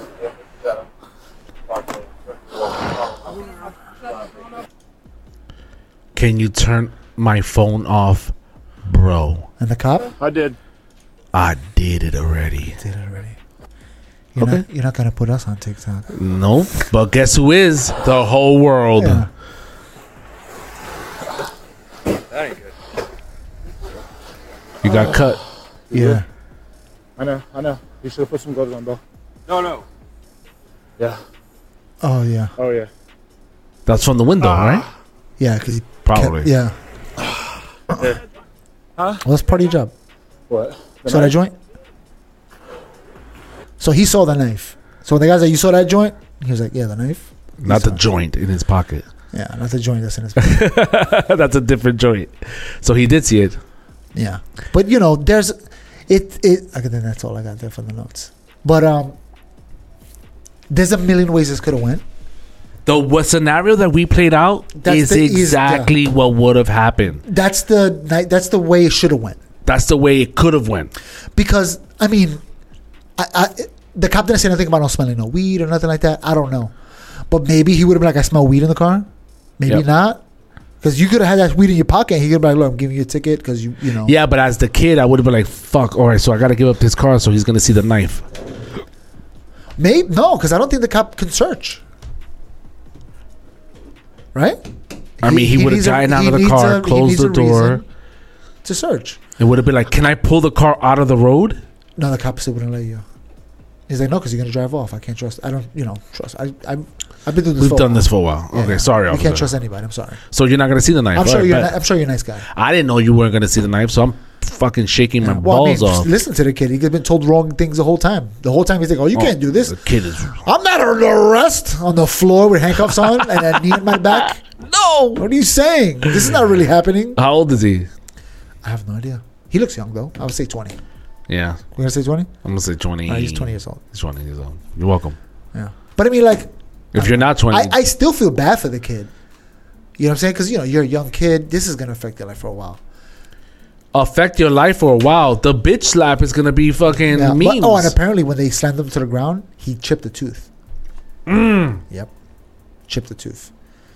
Can you turn my phone off, bro? And the cop I did. I did it already. did it already. You're Okay. not. You're not gonna put us on TikTok. Nope. But guess who is? The whole world. Yeah. That ain't good. You got cut. Yeah. I know. I know. You should have put some gloves on, bro. No, no. Yeah. Oh yeah. Oh yeah. That's from the window, right? Yeah. Cause he Probably. kept- yeah. Huh? Well, that's part of your job. What? The Saw that knife? joint? So he saw the knife. So when the guy said, "You saw that joint?" He was like, "Yeah, the knife." He Not the saw it. joint in his pocket. Yeah, not the joint that's in his pocket. That's a different joint. So he did see it. Yeah, but you know, there's it. It. I think that's all I got there for the notes. But um, there's a million ways this could have went. The what scenario that we played out That's is the easy- exactly what would have happened. That's the night. That's the way it should have went. That's the way it could have went. Because I mean, I, I the cop didn't say nothing about no smelling no weed or nothing like that. I don't know, but maybe he would have been like, "I smell weed in the car." Maybe Yep. not, because you could have had that weed in your pocket. And he could be like, "Look, I'm giving you a ticket because you, you know." Yeah, but as the kid, I would have been like, "Fuck! All right, so I got to give up this car, so he's gonna see the knife." Maybe no, because I don't think the cop can search. Right? I mean, he, would have needs a- gotten out he of the needs car, a- he closed needs the a door. reason to search. It would have been like, "Can I pull the car out of the road?" No, the cop still wouldn't let you. He's like, no, because you're gonna drive off. I can't trust. I don't, you know, trust. I, I, I've been through this. We've for a done while. this for a while. Yeah, Okay, yeah. sorry, You officer. can't trust anybody. I'm sorry. So you're not gonna see the knife. I'm All sure right, you're. bet. Ni- I'm sure you're a nice guy. I didn't know you weren't gonna see the knife, so I'm fucking shaking my Yeah. Well, I mean, balls off. listen to the kid. He's been told wrong things the whole time. The whole time he's like, oh, you Oh, can't do this. The kid is I'm not under arrest on the floor with handcuffs on and a knee in my back. no. What are you saying? This is not really happening. How old is he? I have no idea. He looks young though. I would say twenty. Yeah, We're gonna say twenty. I'm gonna say twenty. Uh, he's twenty years old. He's twenty years old. You're welcome. Yeah. But I mean, like, If you're not twenty, I, I still feel bad for the kid. You know what I'm saying? Because, you know, you're a young kid. This is going to affect your life for a while. affect your life for a while. The bitch slap is gonna be fucking Yeah. memes. But- oh, and apparently when they slammed him to the ground, he chipped a tooth. Mm. Yep. Chipped a tooth.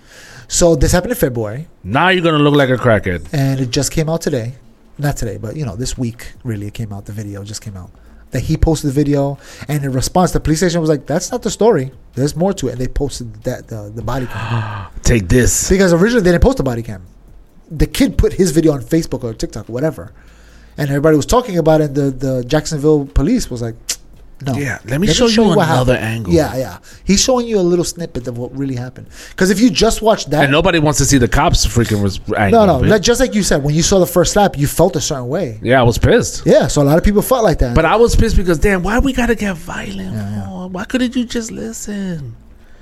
So this happened in February, Now you're gonna look like a crackhead. and it just came out today. Not today, but, you know, this week, really, it came out. The video just came out. That he posted the video, and in response, the police station was like, that's not the story. There's more to it. And they posted that the, the body cam. Take this. Because originally they didn't post the body cam. The kid put his video on Facebook or TikTok or whatever. And everybody was talking about it, and the, the Jacksonville police was like, no. Yeah, let me show you what another happened. angle. Yeah, yeah. He's showing you a little snippet of what really happened. Because if you just watch that. And nobody wants to see the cops freaking res- angle. no, no. of it. Like, just like you said, when you saw the first slap, you felt a certain way. Yeah, I was pissed. Yeah, so a lot of people felt like that. But I was pissed because, damn, why we gotta get violent? Yeah, yeah. for? Why couldn't you just listen?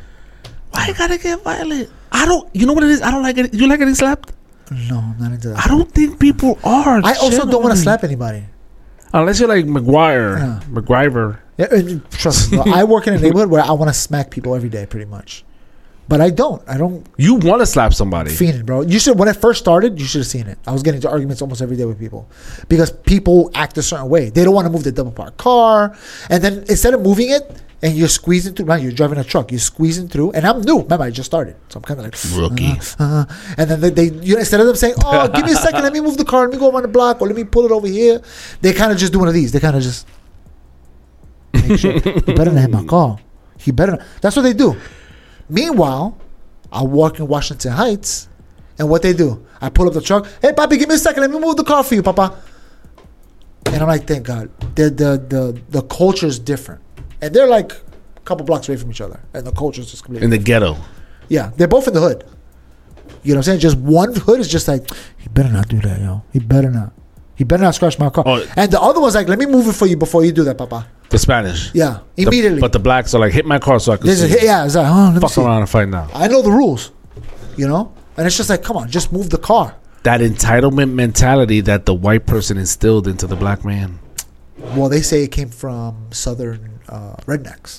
Why you gotta get violent? I don't. You know what it is? I don't like it. You like getting slapped? no, I'm not into that. I don't think people are. I also don't want generally. to slap anybody. Unless you're like McGuire, Yeah. McGriver. Yeah, and trust me, I work in a neighborhood where I want to smack people every day, pretty much. But I don't. I don't. You want to slap somebody? Fiending, bro. You should. When it first started, you should have seen it. I was getting into arguments almost every day with people because people act a certain way. They don't want to move the double parked car, and then instead of moving it, and you're squeezing through. Man, you're driving a truck. You're squeezing through, and I'm new. Remember, I just started, so I'm kind of like Rookie. Uh, uh, and then they, they you know, instead of them saying, "Oh, give me a second, let me move the car, let me go around the block, or let me pull it over here," they kind of just do one of these. They kind of just make sure he better not hit my car. He better not. That's what they do. Meanwhile, I walk in Washington Heights, and what they do? I pull up the truck. Hey, Papi, give me a second. Let me move the car for you, Papa. And I'm like, thank God. The the the the culture is different, and they're like a couple blocks away from each other, and the culture is just completely In the ghetto. yeah. They're both in the hood. You know what I'm saying? Just one hood is just like, he better not do that, yo. He better not. He better not scratch my car. Oh. And the other one's like, let me move it for you before you do that, Papa. The Spanish. Yeah, The- immediately. but the blacks are like, hit my car so I can This see. is, yeah, it's like, oh, let me Fuck see. around and find out. I know the rules, you know? And it's just like, come on, just move the car. That entitlement mentality that the white person instilled into the black man. Well, they say it came from southern uh, rednecks.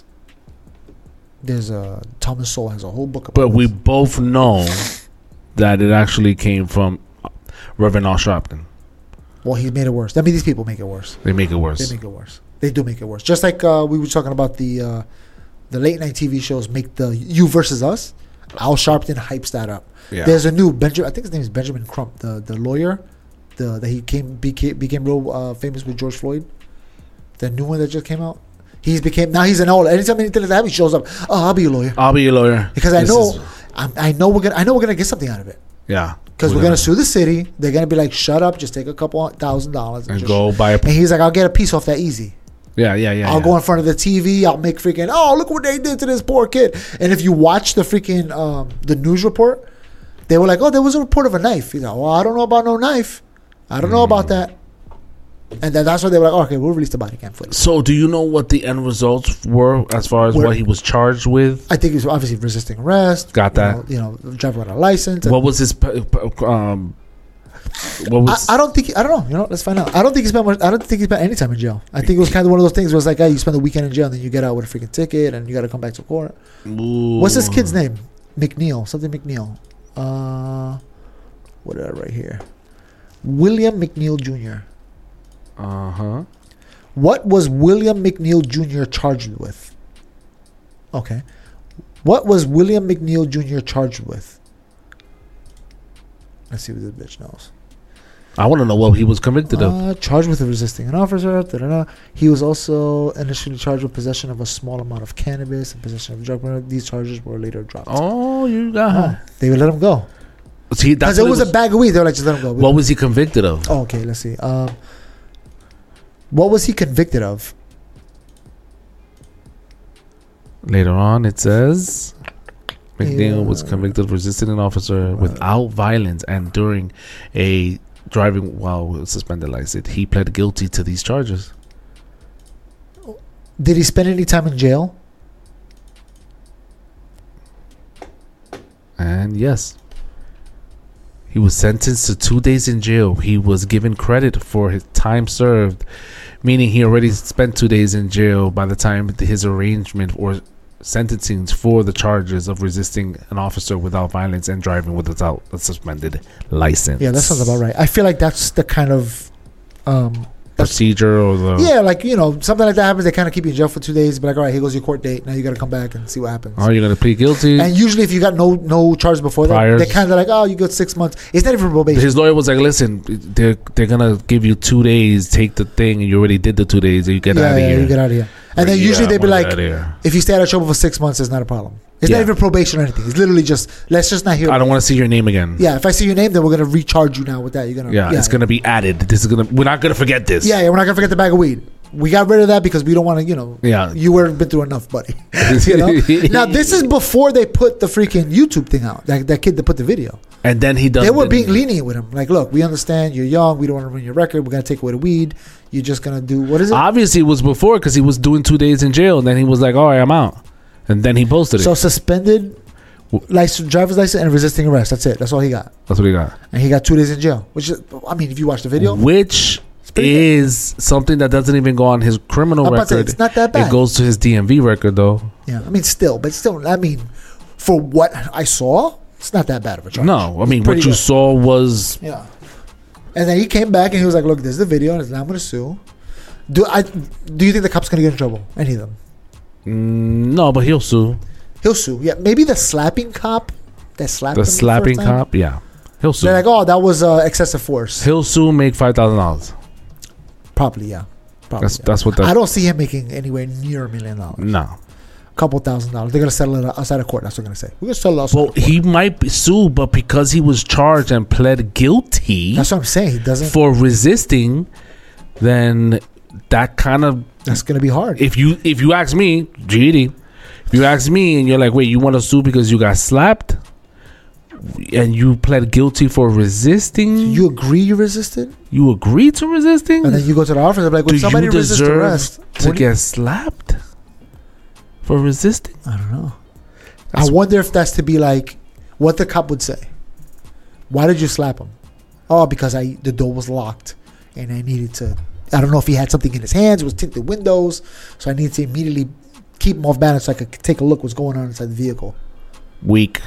There's a, Thomas Sowell has a whole book about But we this. both know that it actually came from Reverend Al Sharpton. Well, he made it worse. I mean, these people make it worse. They make it They worse. make it worse. They do make it worse. Just like uh, we were talking about the uh, the late night T V shows make the You versus Us. Al Sharpton hypes that up. Yeah. There's a new Benjamin. I think his name is Benjamin Crump, the the lawyer, the that he came became became real uh, famous with George Floyd. The new one that just came out. He's became now he's an old. Anytime anything like that happens, he shows up. Oh, I'll be a lawyer I'll be your lawyer. because I This know is- I'm, I know we're gonna I know we're gonna get something out of it. yeah. Because we're, gonna sue the city. They're gonna be like, "Shut up! Just take a couple thousand dollars and just go buy a. And he's like, "I'll get a piece off that easy. Yeah, yeah, yeah. I'll yeah. go in front of the T V. I'll make freaking. Oh, look what they did to this poor kid." And if you watch the freaking um, the news report, they were like, "Oh, there was a report of a knife." He's like, "Well, I don't know about no knife. I don't know about that." And then that's why they were like, oh, "Okay, we'll release the body cam footage." So, do you know what the end results were as far as Where- what he was charged with? I think he was obviously resisting arrest. Got you that. know, You know, driver without a license. What was his? p- p- Um, what was? I, I don't think I don't know. You know, let's find out. I don't think he spent. much- I don't think he spent any time in jail. I think it was kind of one of those things where it's like, hey, you spend the weekend in jail, and then you get out with a freaking ticket, and you got to come back to court. Ooh. What's this kid's name? McNeil, something McNeil. Uh, what did I write here? William McNeil Junior Uh huh. What was William McNeil Junior charged with? Okay. What was William McNeil Junior charged with? Let's see what this bitch knows. I want to know what he was convicted of. Uh, charged with resisting an officer. Da-da-da. He was also initially charged with possession of a small amount of cannabis and possession of drug. These charges were later dropped. Oh, you got. Oh, they would let him go. See, that's Because it what was, a bag of weed. They were like, just let him go. We What don't- was he convicted of? Oh, okay, let's see. Um, what was he convicted of? Later on, it says McNeil was Yeah. convicted of resisting an officer without violence and during a driving while with suspended license. He pled guilty to these charges. Did he spend any time in jail? And yes, he was sentenced to two days in jail. He was given credit for his time served, meaning he already spent two days in jail by the time his arraignment or sentencing for the charges of resisting an officer without violence and driving without a suspended license. Yeah, that sounds about right. I feel like that's the kind of um, procedure or the yeah, like, you know, something like that happens. They kind of keep you in jail for two days. But like, all right, here goes your court date. Now you got to come back and see what happens. Are you going to plead guilty? And usually, if you got no no charges before that, Priors. they're kind of like, oh, you got six months. It's not even probation. His lawyer was like, "Listen, they're they're gonna give you two days. Take the thing, and you already did the two days. And you get yeah, out of yeah, here." you get out of here. And then Yeah, usually they'd be I wanna like, get outta here. if you stay out of trouble for six months, it's not a problem. It's Yeah. not even probation or anything. It's literally just, let's just not hear. I don't want to see your name again. Yeah, if I see your name, then we're gonna recharge you now with that. You're gonna. Yeah, it's gonna be added. This is gonna. We're not gonna forget this. Yeah, yeah, we're not gonna forget the bag of weed. We got rid of that because we don't want to, you know. Yeah. You were been through enough, buddy. You know. Now this is before they put the freaking YouTube thing out. That that kid that put the video. And then he does. They were the- being lenient with him. Like, look, we understand you're young. We don't want to ruin your record. We're gonna take away the weed. You're just gonna do what is it? Obviously, it was before because he was doing two days in jail, and then he was like, "All right, I'm out," and then he posted it. So suspended license, driver's license, and resisting arrest. That's it. That's all he got. That's what he got. And he got two days in jail. Which is, I mean, if you watch the video, Which pretty is something that doesn't even go on his criminal I'm about to say, record. it's not that bad. It goes to his D M V record, though. yeah, I mean, still, but still, I mean, for what I saw, it's not that bad of a charge. No, I It's mean, what pretty you good. saw was Yeah. And then he came back and he was like, "Look, there's the video, and now I'm gonna sue." Do I? Do you think the cop's gonna get in trouble? Any of them? mm, no, but he'll sue. He'll sue. Yeah, maybe the slapping cop that slapped The him slapping first time. cop, yeah, he'll sue. They're like, "Oh, that was uh, excessive force." He'll sue, make five thousand dollars. Probably, yeah. Probably, That's yeah. that's what that. I don't see him making anywhere near a million dollars. No, couple thousand dollars. They're gonna settle it outside of court. That's what they're gonna say. We're gonna settle it outside Well, of court. he might be sued, but because he was charged and pled guilty That's what I'm saying. He doesn't. for resisting, then that kind of That's gonna be hard. if you if you ask me, G D, if you ask me and you're like, wait, you want to sue because you got slapped, and you pled guilty for resisting, you, You agree you resisted, you agree to resisting, and then you go to the office. I'm like, do when somebody you resists deserve arrest, to what do you- get slapped for resisting? I don't know. That's- I wonder if that's to be like what the cop would say. Why did you slap him? Oh, because I the door was locked and I needed to. I don't know if he had something in his hands. It was tinted windows, so I needed to immediately keep him off balance so I could take a look what's going on inside the vehicle. Weak.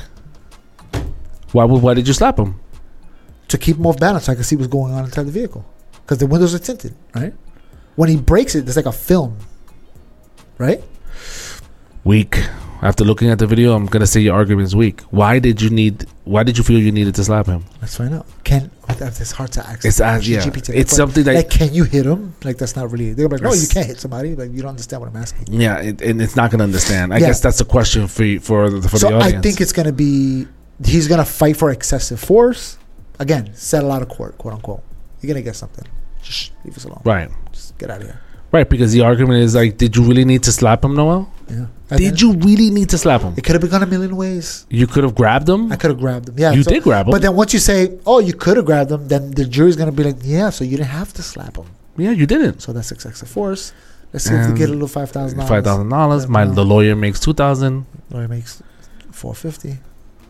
Why would why did you slap him? To keep him off balance so I could see what's going on inside the vehicle. Because the windows are tinted, right? When he breaks it, there's like a film, right? Weak. After looking at the video, I'm gonna say your argument is weak. Why did you need? Why did you feel you needed to slap him? Let's find out. Can it's hard to ask. It's as yeah. G P T. It's something that like, can you hit him? Like that's not really. They're like, no, you Yes. can't hit somebody. Like you don't understand what I'm asking. yeah, it, and it's not gonna understand. I Yeah. guess that's a question for you, for the, for So the audience. I think it's gonna be he's gonna fight for excessive force. Again, settle out of court, quote unquote. You're gonna get something. Just leave us alone. right, Just get out of here. right. Because the argument is like, did you really need to slap him, Noel? Yeah. Did you really need to slap him? It could have been gone a million ways. You could have grabbed him. I could have grabbed him. Yeah, You did grab him. But then once you say, "Oh, you could have grabbed him," then the jury's gonna be like, "Yeah, so you didn't have to slap him." Yeah, you didn't. So that's excessive force. Let's see if we And get a little five thousand dollars. Five thousand dollars. My the lawyer makes two thousand. lawyer makes four fifty.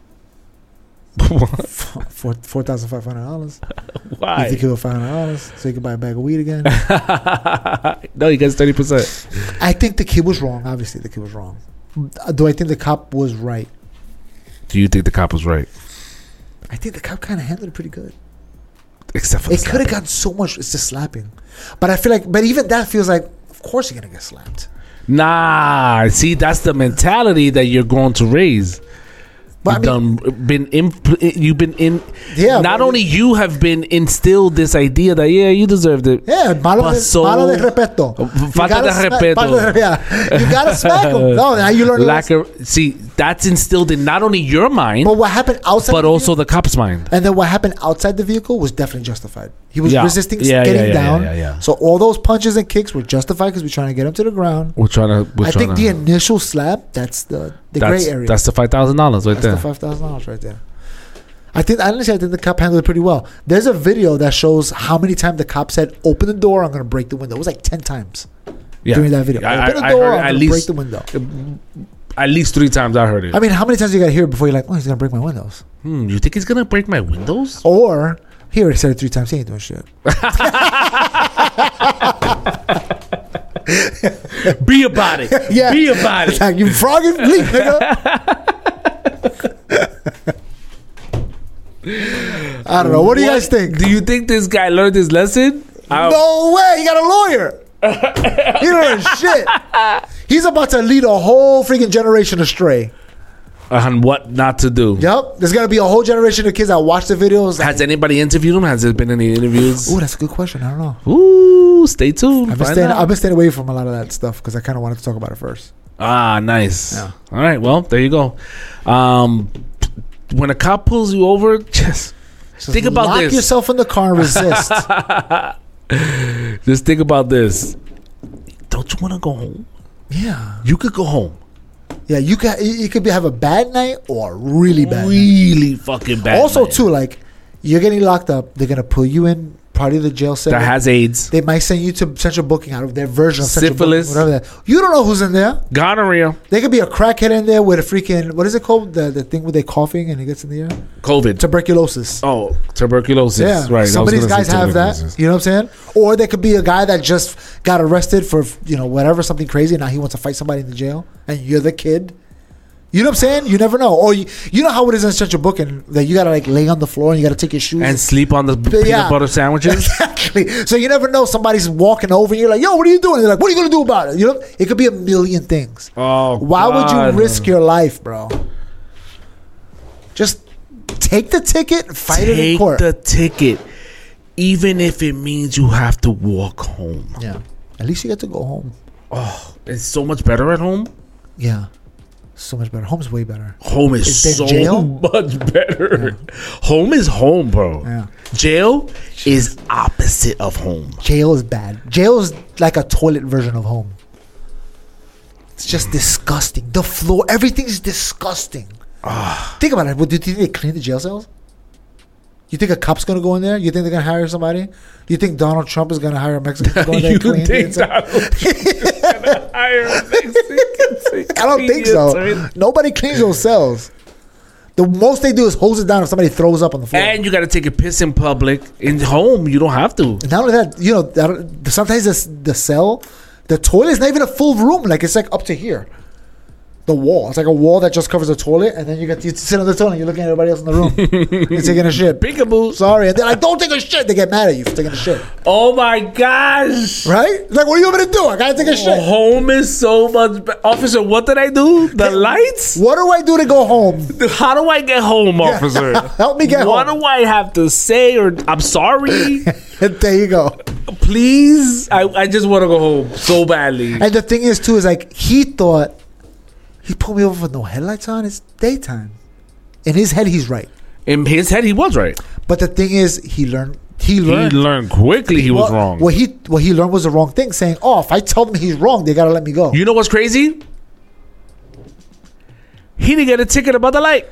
What? Four four thousand five hundred dollars. You Why? think he'll five hundred dollars so you can buy a bag of weed again? No, he gets thirty percent. I think the kid was wrong. Obviously, the kid was wrong. Do I think the cop was right? Do you think the cop was right? I think the cop kind of handled it pretty good. Except for the It could have slapping. gotten so much. It's just slapping, but I feel like, but even that feels like, of course you're gonna get slapped. Nah, see, that's the mentality that you're going to raise. But You've I mean, done been impl- you've been in. Yeah, Not but- only you have been instilled this idea that yeah, you deserved it. yeah, malo de, Pasó- malo de respeto. You Falta gotta de smack- respeto. falta de- yeah, you gotta smack him. No, now you learn. Lack of, see, that's instilled in not only your mind, But what happened outside? but the also vehicle, the cop's mind. and then what happened outside the vehicle was definitely justified. He was Yeah. resisting Yeah, getting yeah, yeah, down. yeah, yeah. So all those punches and kicks were justified because we're trying to get him to the ground. We're trying to. We're I trying think to, the initial slap, that's the the that's, gray area. That's the five thousand dollars right That's there. the five thousand dollars right there. I think honestly, I think the cop handled it pretty well. There's a video that shows how many times the cop said, "Open the door, I'm going to break the window." It was like ten times Yeah. during that video. I- Open I- the door, I heard I'm at going to least- break the window. At least three times I heard it. I mean, how many times you got to hear it before you're like, "Oh, he's going to break my windows"? Hmm, you think he's gonna break my windows? Or he already said it three times. He ain't doing shit. Be about it. Yeah. Be about It's it. like, you frogging leak, nigga. I don't know. What do you guys think? Do you think this guy learned his lesson? I- No way. He got a lawyer. He don't learn shit. He's about to lead a whole freaking generation astray. on what not to do. Yep. There's going to be a whole generation of kids that watch the videos. Has anybody interviewed him? Has there been any interviews? Ooh, that's a good question. I don't know. Ooh, stay tuned. I've been, Find staying, out. I've been staying away from a lot of that stuff because I kind of wanted to talk about it first. Ah, nice. Yeah. All right. Well, there you go. Um, when a cop pulls you over, just, Just think about lock this. yourself in the car and resist. Just think about this. Don't you want to go home? Yeah. You could go home. Yeah, you can. You could be, have a bad night or a really bad night. Really fucking bad. Also, night. too, like, you're getting locked up. They're going to put you in part of the jail cell. that has AIDS, They might send you to central booking out of their version of central Syphilis. booking, whatever that. You don't know who's in there. gonorrhea, There could be a crackhead in there with a freaking, what is it called? The the thing where they coughing and it gets in the air? COVID. Tuberculosis. Oh, tuberculosis. Yeah, Right. Some of I was these gonna guys say have that. tuberculosis. You know what I'm saying? Or there could be a guy that just got arrested for, you know, whatever, something crazy. And now he wants to fight somebody in the jail, and you're the kid. You know what I'm saying? You never know. Or you, you know how it is in central booking that you gotta like lay on the floor and you gotta take your shoes And sleep on the peanut yeah. butter sandwiches. Exactly. So you never know. Somebody's walking over and you're like, "Yo, what are you doing?" They're like, "What are you gonna do about it?" You know, it could be a million things. Oh, Why would God. you risk your life, bro? Just take the ticket and fight it in Take court. the ticket, even if it means you have to walk home. Yeah. At least you get to go home. Oh, it's so much better at home. Yeah. So much better. Home's way better. Home is Is there so jail? much better. Home is home, bro. Yeah. Jail is opposite of home. Jail is bad. Jail is like a toilet version of home. It's just disgusting. The floor, everything is disgusting. Think about it. What, do you think they clean the jail cells? You think a cop's gonna go in there? You think they're gonna hire somebody? You think Donald Trump is gonna hire a Mexican to go in there You and clean think it? inside? Donald Trump is gonna hire a Mexican to I don't think clean so. it? Nobody cleans those cells. The most they do is hose it down if somebody throws up on the floor. And you got to take a piss in public. In home, you don't have to. Not only that, you know, that, sometimes the, the cell, the toilet is not even a full room. Like it's like up to here. The wall. It's like a wall that just covers the toilet, and then you get you sit on the toilet and you're looking at everybody else in the room. You're taking a shit. Peekaboo. Sorry. And they're like, don't take a shit. They get mad at you for taking a shit. Oh my gosh. Right? Like, what are you going to do? I got to take a shit. Home is so much better. Officer, what did I do? The lights? What do I do to go home? How do I get home, officer? Help me get what home. do I have to say? Or I'm sorry. There you go. Please. I, I just want to go home so badly. And the thing is, too, is like, he thought, he pulled me over with no headlights on. It's daytime. In his head, he's right. In his head, he was right. But the thing is, he learned. He He learned. learned quickly he was what, wrong. What he what he learned was the wrong thing. Saying, "Oh, if I tell them he's wrong, they gotta let me go." You know what's crazy? He didn't get a ticket about the light.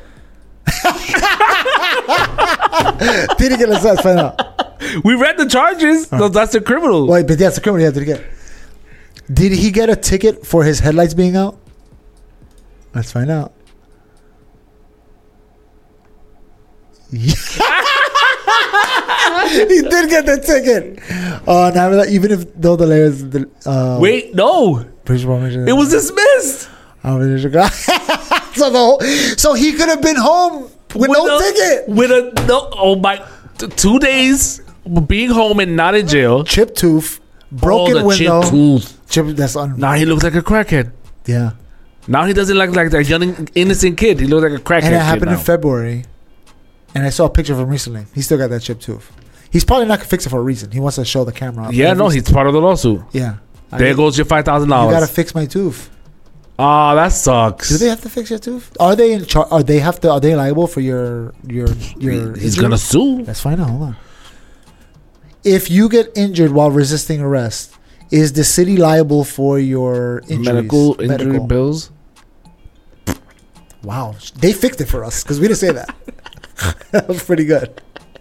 Did he get a let's find out. We read the charges. No, that's a criminal. Wait, but that's the criminal. Yeah, did he get? Did he get a ticket for his headlights being out? Let's find out. he did get the ticket. Oh, now that even if though the layers, the uh, Wait, no. It was dismissed. so the whole, so he could have been home with, no a, ticket. With a no. Oh my! t- Two days being home and not in jail. Chipped tooth, broken oh, the window. Chip tooth. Chip, that's un- Now he looks like a crackhead. yeah. Now he doesn't look like that young innocent kid. He looks like a crackhead. And it kid happened now. in February. And I saw a picture of him recently. He still got that chipped tooth. He's probably not gonna fix it for a reason. He wants to show the camera. Yeah, no, he's part of the lawsuit. Yeah. There I, goes your five thousand You gotta dollars. fix my tooth. Oh, that sucks. Do they have to fix your tooth? Are they in char- Are they have to? Are they liable for your your your? He's injury? gonna sue. Let's find out. Hold on. If you get injured while resisting arrest, is the city liable for your injuries? Medical injury Medical. bills. Wow, they fixed it for us because we didn't say that. That was pretty good.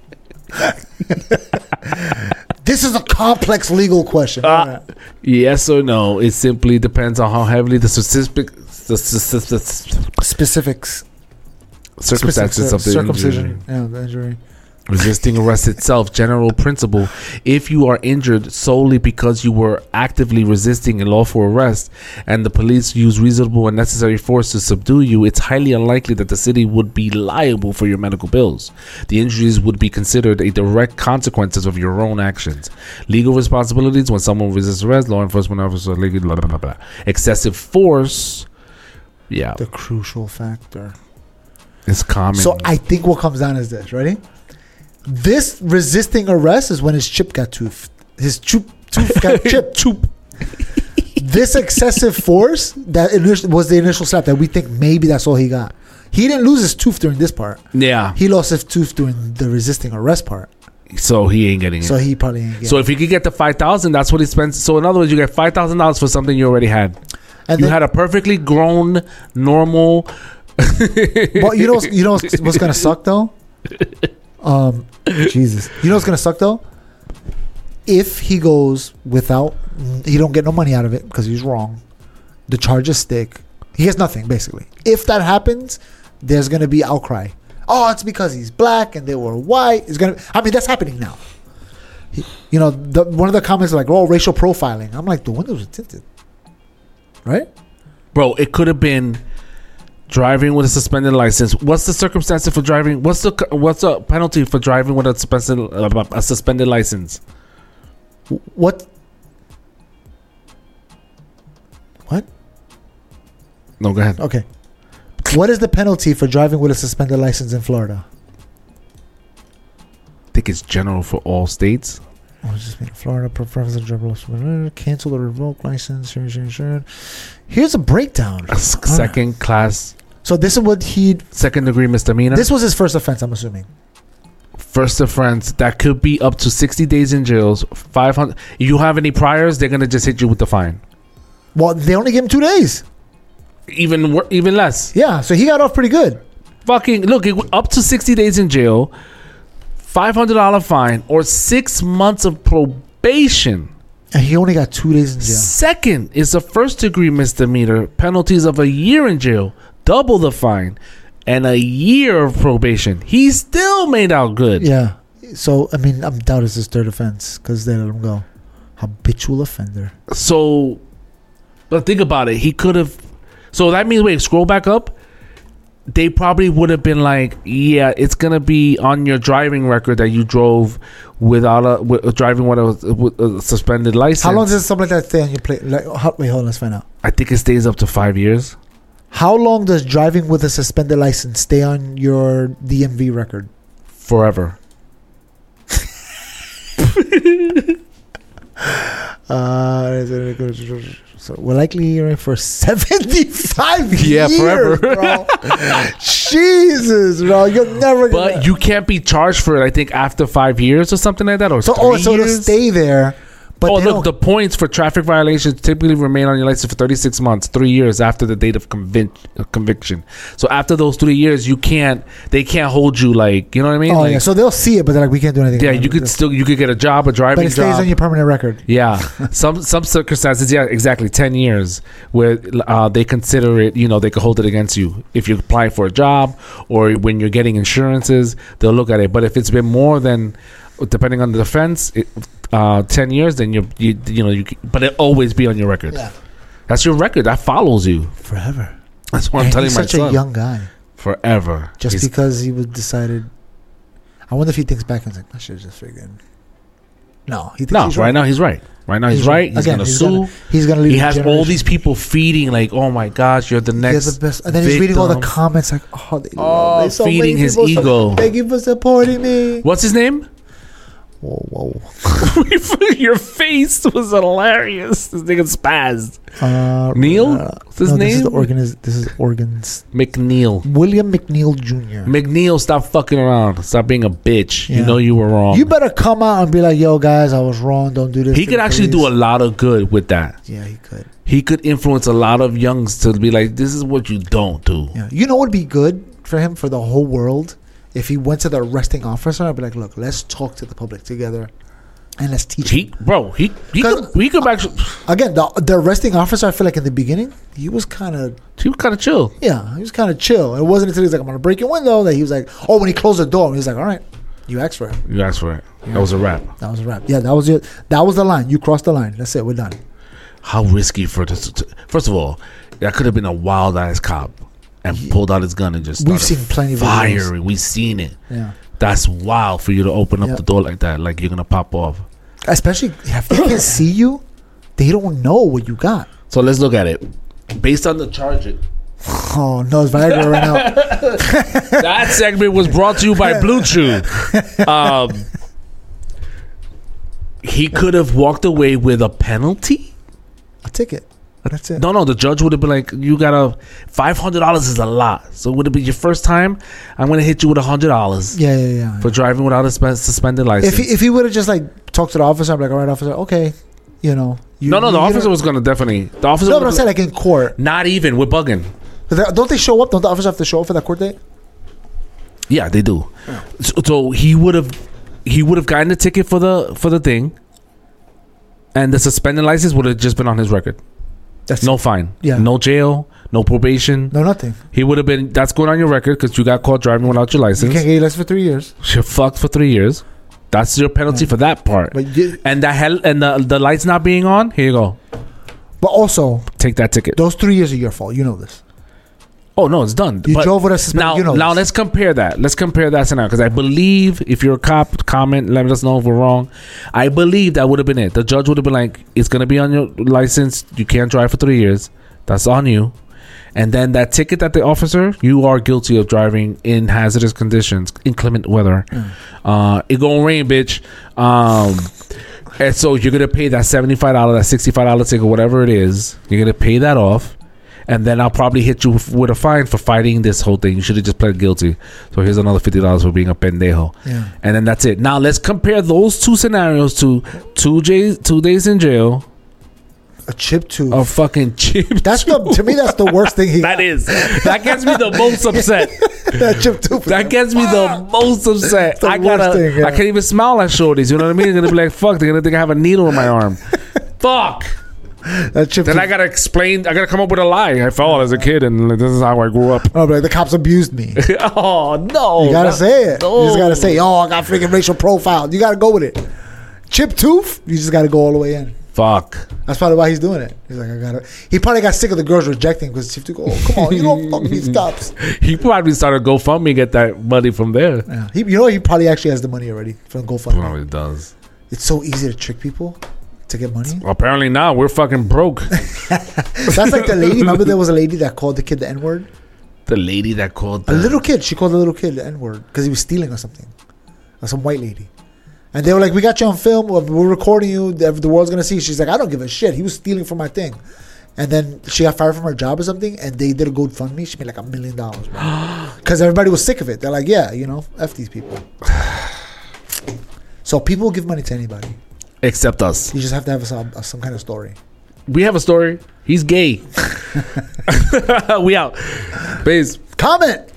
This is a complex legal question. All right. Yes or no? It simply depends on how heavily the specific the, the, the, the Specifics. circumstances of the circumcision. injury. Yeah, the injury. Resisting arrest itself, general principle. If you are injured solely because you were actively resisting a lawful arrest and the police use reasonable and necessary force to subdue you, it's highly unlikely that the city would be liable for your medical bills. The injuries would be considered a direct consequences of your own actions. Legal responsibilities when someone resists arrest, law enforcement officer, legal, blah, blah, blah, blah. Excessive force, yeah, The crucial factor. it's common. So I think what comes down is this. Ready? This resisting arrest is when his chip got toothed. His tooth tooth got chipped. This excessive force that initial, was the initial slap that we think maybe that's all he got. He didn't lose his tooth during this part. yeah, He lost his tooth during the resisting arrest part. so he ain't getting it. So he probably ain't getting So if you could get the five thousand, that's what he spends. So in other words, you get five thousand dollars for something you already had. And You then, had a perfectly grown, normal. but you know, you know what's, what's gonna suck though? Um, Jesus, you know what's gonna suck though? If he goes without, he don't get no money out of it because he's wrong. The charges stick. He gets nothing basically. If that happens, there's gonna be outcry. Oh, it's because he's black and they were white. It's gonna. I mean, that's happening now. He, you know, the, one of the comments are like, "Oh, racial profiling." I'm like, the windows are tinted, right? Bro, it could have been driving with a suspended license. What's the circumstance for driving? What's the what's the penalty for driving with a suspended a suspended license? What? What? No, go ahead. Okay. What is the penalty for driving with a suspended license in Florida? I think it's general for all states. Oh, just made Florida preference driver cancel or revoke license. Here's a breakdown. A second right. class. So this is what he second degree misdemeanor. This was his first offense, I'm assuming. First offense that could be up to sixty days in jail. Five hundred. If you have any priors, they're gonna just hit you with the fine. Well, they only gave him two days. Even even less. Yeah, so he got off pretty good. Fucking look, it, up to sixty days in jail. five hundred dollars fine or six months of probation. And he only got two days in jail. Second is a first degree misdemeanor. Penalties of a year in jail. Double the fine. And a year of probation. He still made out good. Yeah. So, I mean, I'm doubt it's his third offense because they let him go. Habitual offender. So, but think about it. He could have. So that means, wait, scroll back up. They probably would have been like, yeah, it's gonna be on your driving record that you drove without a with, driving with a, with a suspended license. How long does something like that stay on your plate? Like, how, wait, hold on, let's find out. I think it stays up to five years. How long does driving with a suspended license stay on your D M V record? Forever. uh, so we're likely hearing for seventy-five yeah, years, forever. bro. Jesus, bro, you're never. But gonna... you can't be charged for it. I think after five years or something like that, or so three oh, so years. it'll stay there. But oh, look, the points for traffic violations typically remain on your license for thirty-six months, three years after the date of convic- conviction. So after those three years, you can't, they can't hold you like, you know what I mean? Oh, like, yeah. So they'll see it, but they're like, we can't do anything. Yeah, you could it. still, you could get a job, a driving job. But it stays job. on your permanent record. Yeah. some some circumstances, yeah, exactly, ten years, where uh, they consider it, you know, they could hold it against you. If you're applying for a job or when you're getting insurances, they'll look at it. But if it's been more than, depending on the offense, it, uh, ten years, then you you you know you. But it always be on your record. Yeah, that's your record. That follows you forever. That's what and I'm telling he's my such son. a young guy. Forever. Just he's, because he was decided. I wonder if he thinks back and he's like, I should have just figured. No, he thinks no. he's right right now he's right. Right now he's, he's right. He's Again, gonna he's sue. Gonna, he's gonna leave. He has all these people feeding like, oh my gosh, you're the next. You're the best. And then he's reading all the comments like, oh, they oh, love, so feeding his ego. So, thank you for supporting me. What's his name? Whoa, whoa. Your face was hilarious. This nigga spazzed. Uh, Neil? Uh, What's his no, name? This is, the organiz- this is organs. McNeil. William McNeil Junior McNeil, stop fucking around. Stop being a bitch. Yeah. You know you were wrong. You better come out and be like, yo, guys, I was wrong. Don't do this. He could actually police. do a lot of good with that. Yeah, he could. He could influence a lot of youngs to be like, this is what you don't do. Yeah. You know what would be good for him, for the whole world? If he went to the arresting officer, I'd be like, look, let's talk to the public together. And let's teach he, him. Bro, he he could, he could actually... Again, the, the arresting officer, I feel like in the beginning, he was kind of... He was kind of chill. Yeah, he was kind of chill. It wasn't until he was like, I'm going to break your window, that he was like, oh, when he closed the door, he was like, all right, you asked for it. You asked for it. Yeah. That was a wrap. That was a wrap. Yeah, that was it. That was the line. You crossed the line. That's it. We're done. How risky for this... To, first of all, that could have been a wild-ass cop and yeah. pulled out his gun and just We've seen plenty of firing. We've seen it. Yeah. That's wild for you to open up yep. the door like that, like you're going to pop off. Especially if they can see you, they don't know what you got. So let's look at it. Based on the charge it. Oh, no, it's Viagra right now. That segment was brought to you by Blue Chew. Um, he could have walked away with a penalty? A ticket. That's it. No, no, the judge would have been like, you got a five hundred dollars is a lot. So would it be your first time? I'm going to hit you with one hundred dollars. Yeah, yeah, yeah. For driving without a sp- suspended license. If he, if he would have just like talked to the officer, I'm like, all right, officer, okay. You know. You, no, no, the you, officer you was going to definitely. The officer no, but I'm saying like in court. Not even. We're bugging. But don't they show up? Don't the officers have to show up for that court date? Yeah, they do. Yeah. So, so he would have he would have gotten the ticket for the for the thing. And the suspended license would have just been on his record. That's no fine. Yeah. No jail. No probation. No nothing. He would have been. That's going on your record because you got caught driving without your license. You can't get your license for three years. You're fucked for three years. That's your penalty yeah. for that part. But you, and the hell and the the lights not being on. Here you go. But also take that ticket. Those three years are your fault. You know this. Oh no, it's done. You but drove with a suspended. Now, you know now this. let's compare that. Let's compare that scenario because I believe if you're a cop, comment. Let us know if we're wrong. I believe that would have been it. The judge would have been like, "It's gonna be on your license. You can't drive for three years. That's on you." And then that ticket that the officer, you are guilty of driving in hazardous conditions, inclement weather. Mm. Uh, it gonna rain, bitch. Um, And so you're gonna pay that seventy-five dollars, that sixty-five dollars ticket, whatever it is. You're gonna pay that off, and then I'll probably hit you with a fine for fighting this whole thing. You should have just pled guilty. So here's another fifty dollars for being a pendejo. Yeah. And then that's it. Now let's compare those two scenarios to two days, two days in jail. A chip tooth. A fucking chip. That's the to me. That's the worst thing he. That is. That gets me the most upset. That chip tooth. That gets me the most upset. the I gotta. worst thing, yeah. I can't even smile at shorties. You know what I mean? They're gonna be like, "Fuck!" They're gonna think I have a needle in my arm. Fuck. That chip Then tooth. I gotta explain. I gotta come up with a lie. I fell as a kid, and this is how I grew up. Oh, but like, the cops abused me. Oh no! You gotta that- say it. no. You just gotta say, "Oh, I got freaking racial profile." You gotta go with it. Chip tooth. You just gotta go all the way in. Fuck. That's probably why he's doing it. He's like, I gotta. He probably got sick of the girls rejecting because Chip tooth. Oh, come on, you don't fuck these cops. He probably started GoFundMe, get that money from there. Yeah. He, you know, he probably actually has the money already from GoFundMe. Probably does. It's so easy to trick people to get money. Apparently not. We're fucking broke. That's like the lady. Remember, there was a lady that called the kid the N word. The lady that called the A little kid. She called the little kid the N word because he was stealing or something. Or some white lady. And they were like, "We got you on film. We're recording you. The the world's gonna see." She's like, "I don't give a shit. He was stealing from my thing." And then she got fired from her job or something. And they did a GoFundMe. She made like a million dollars, bro. Because everybody was sick of it. They're like, "Yeah, you know, f these people." So people will give money to anybody. Except us. You just have to have some, some kind of story. We have a story. He's gay. We out. Peace. Comment.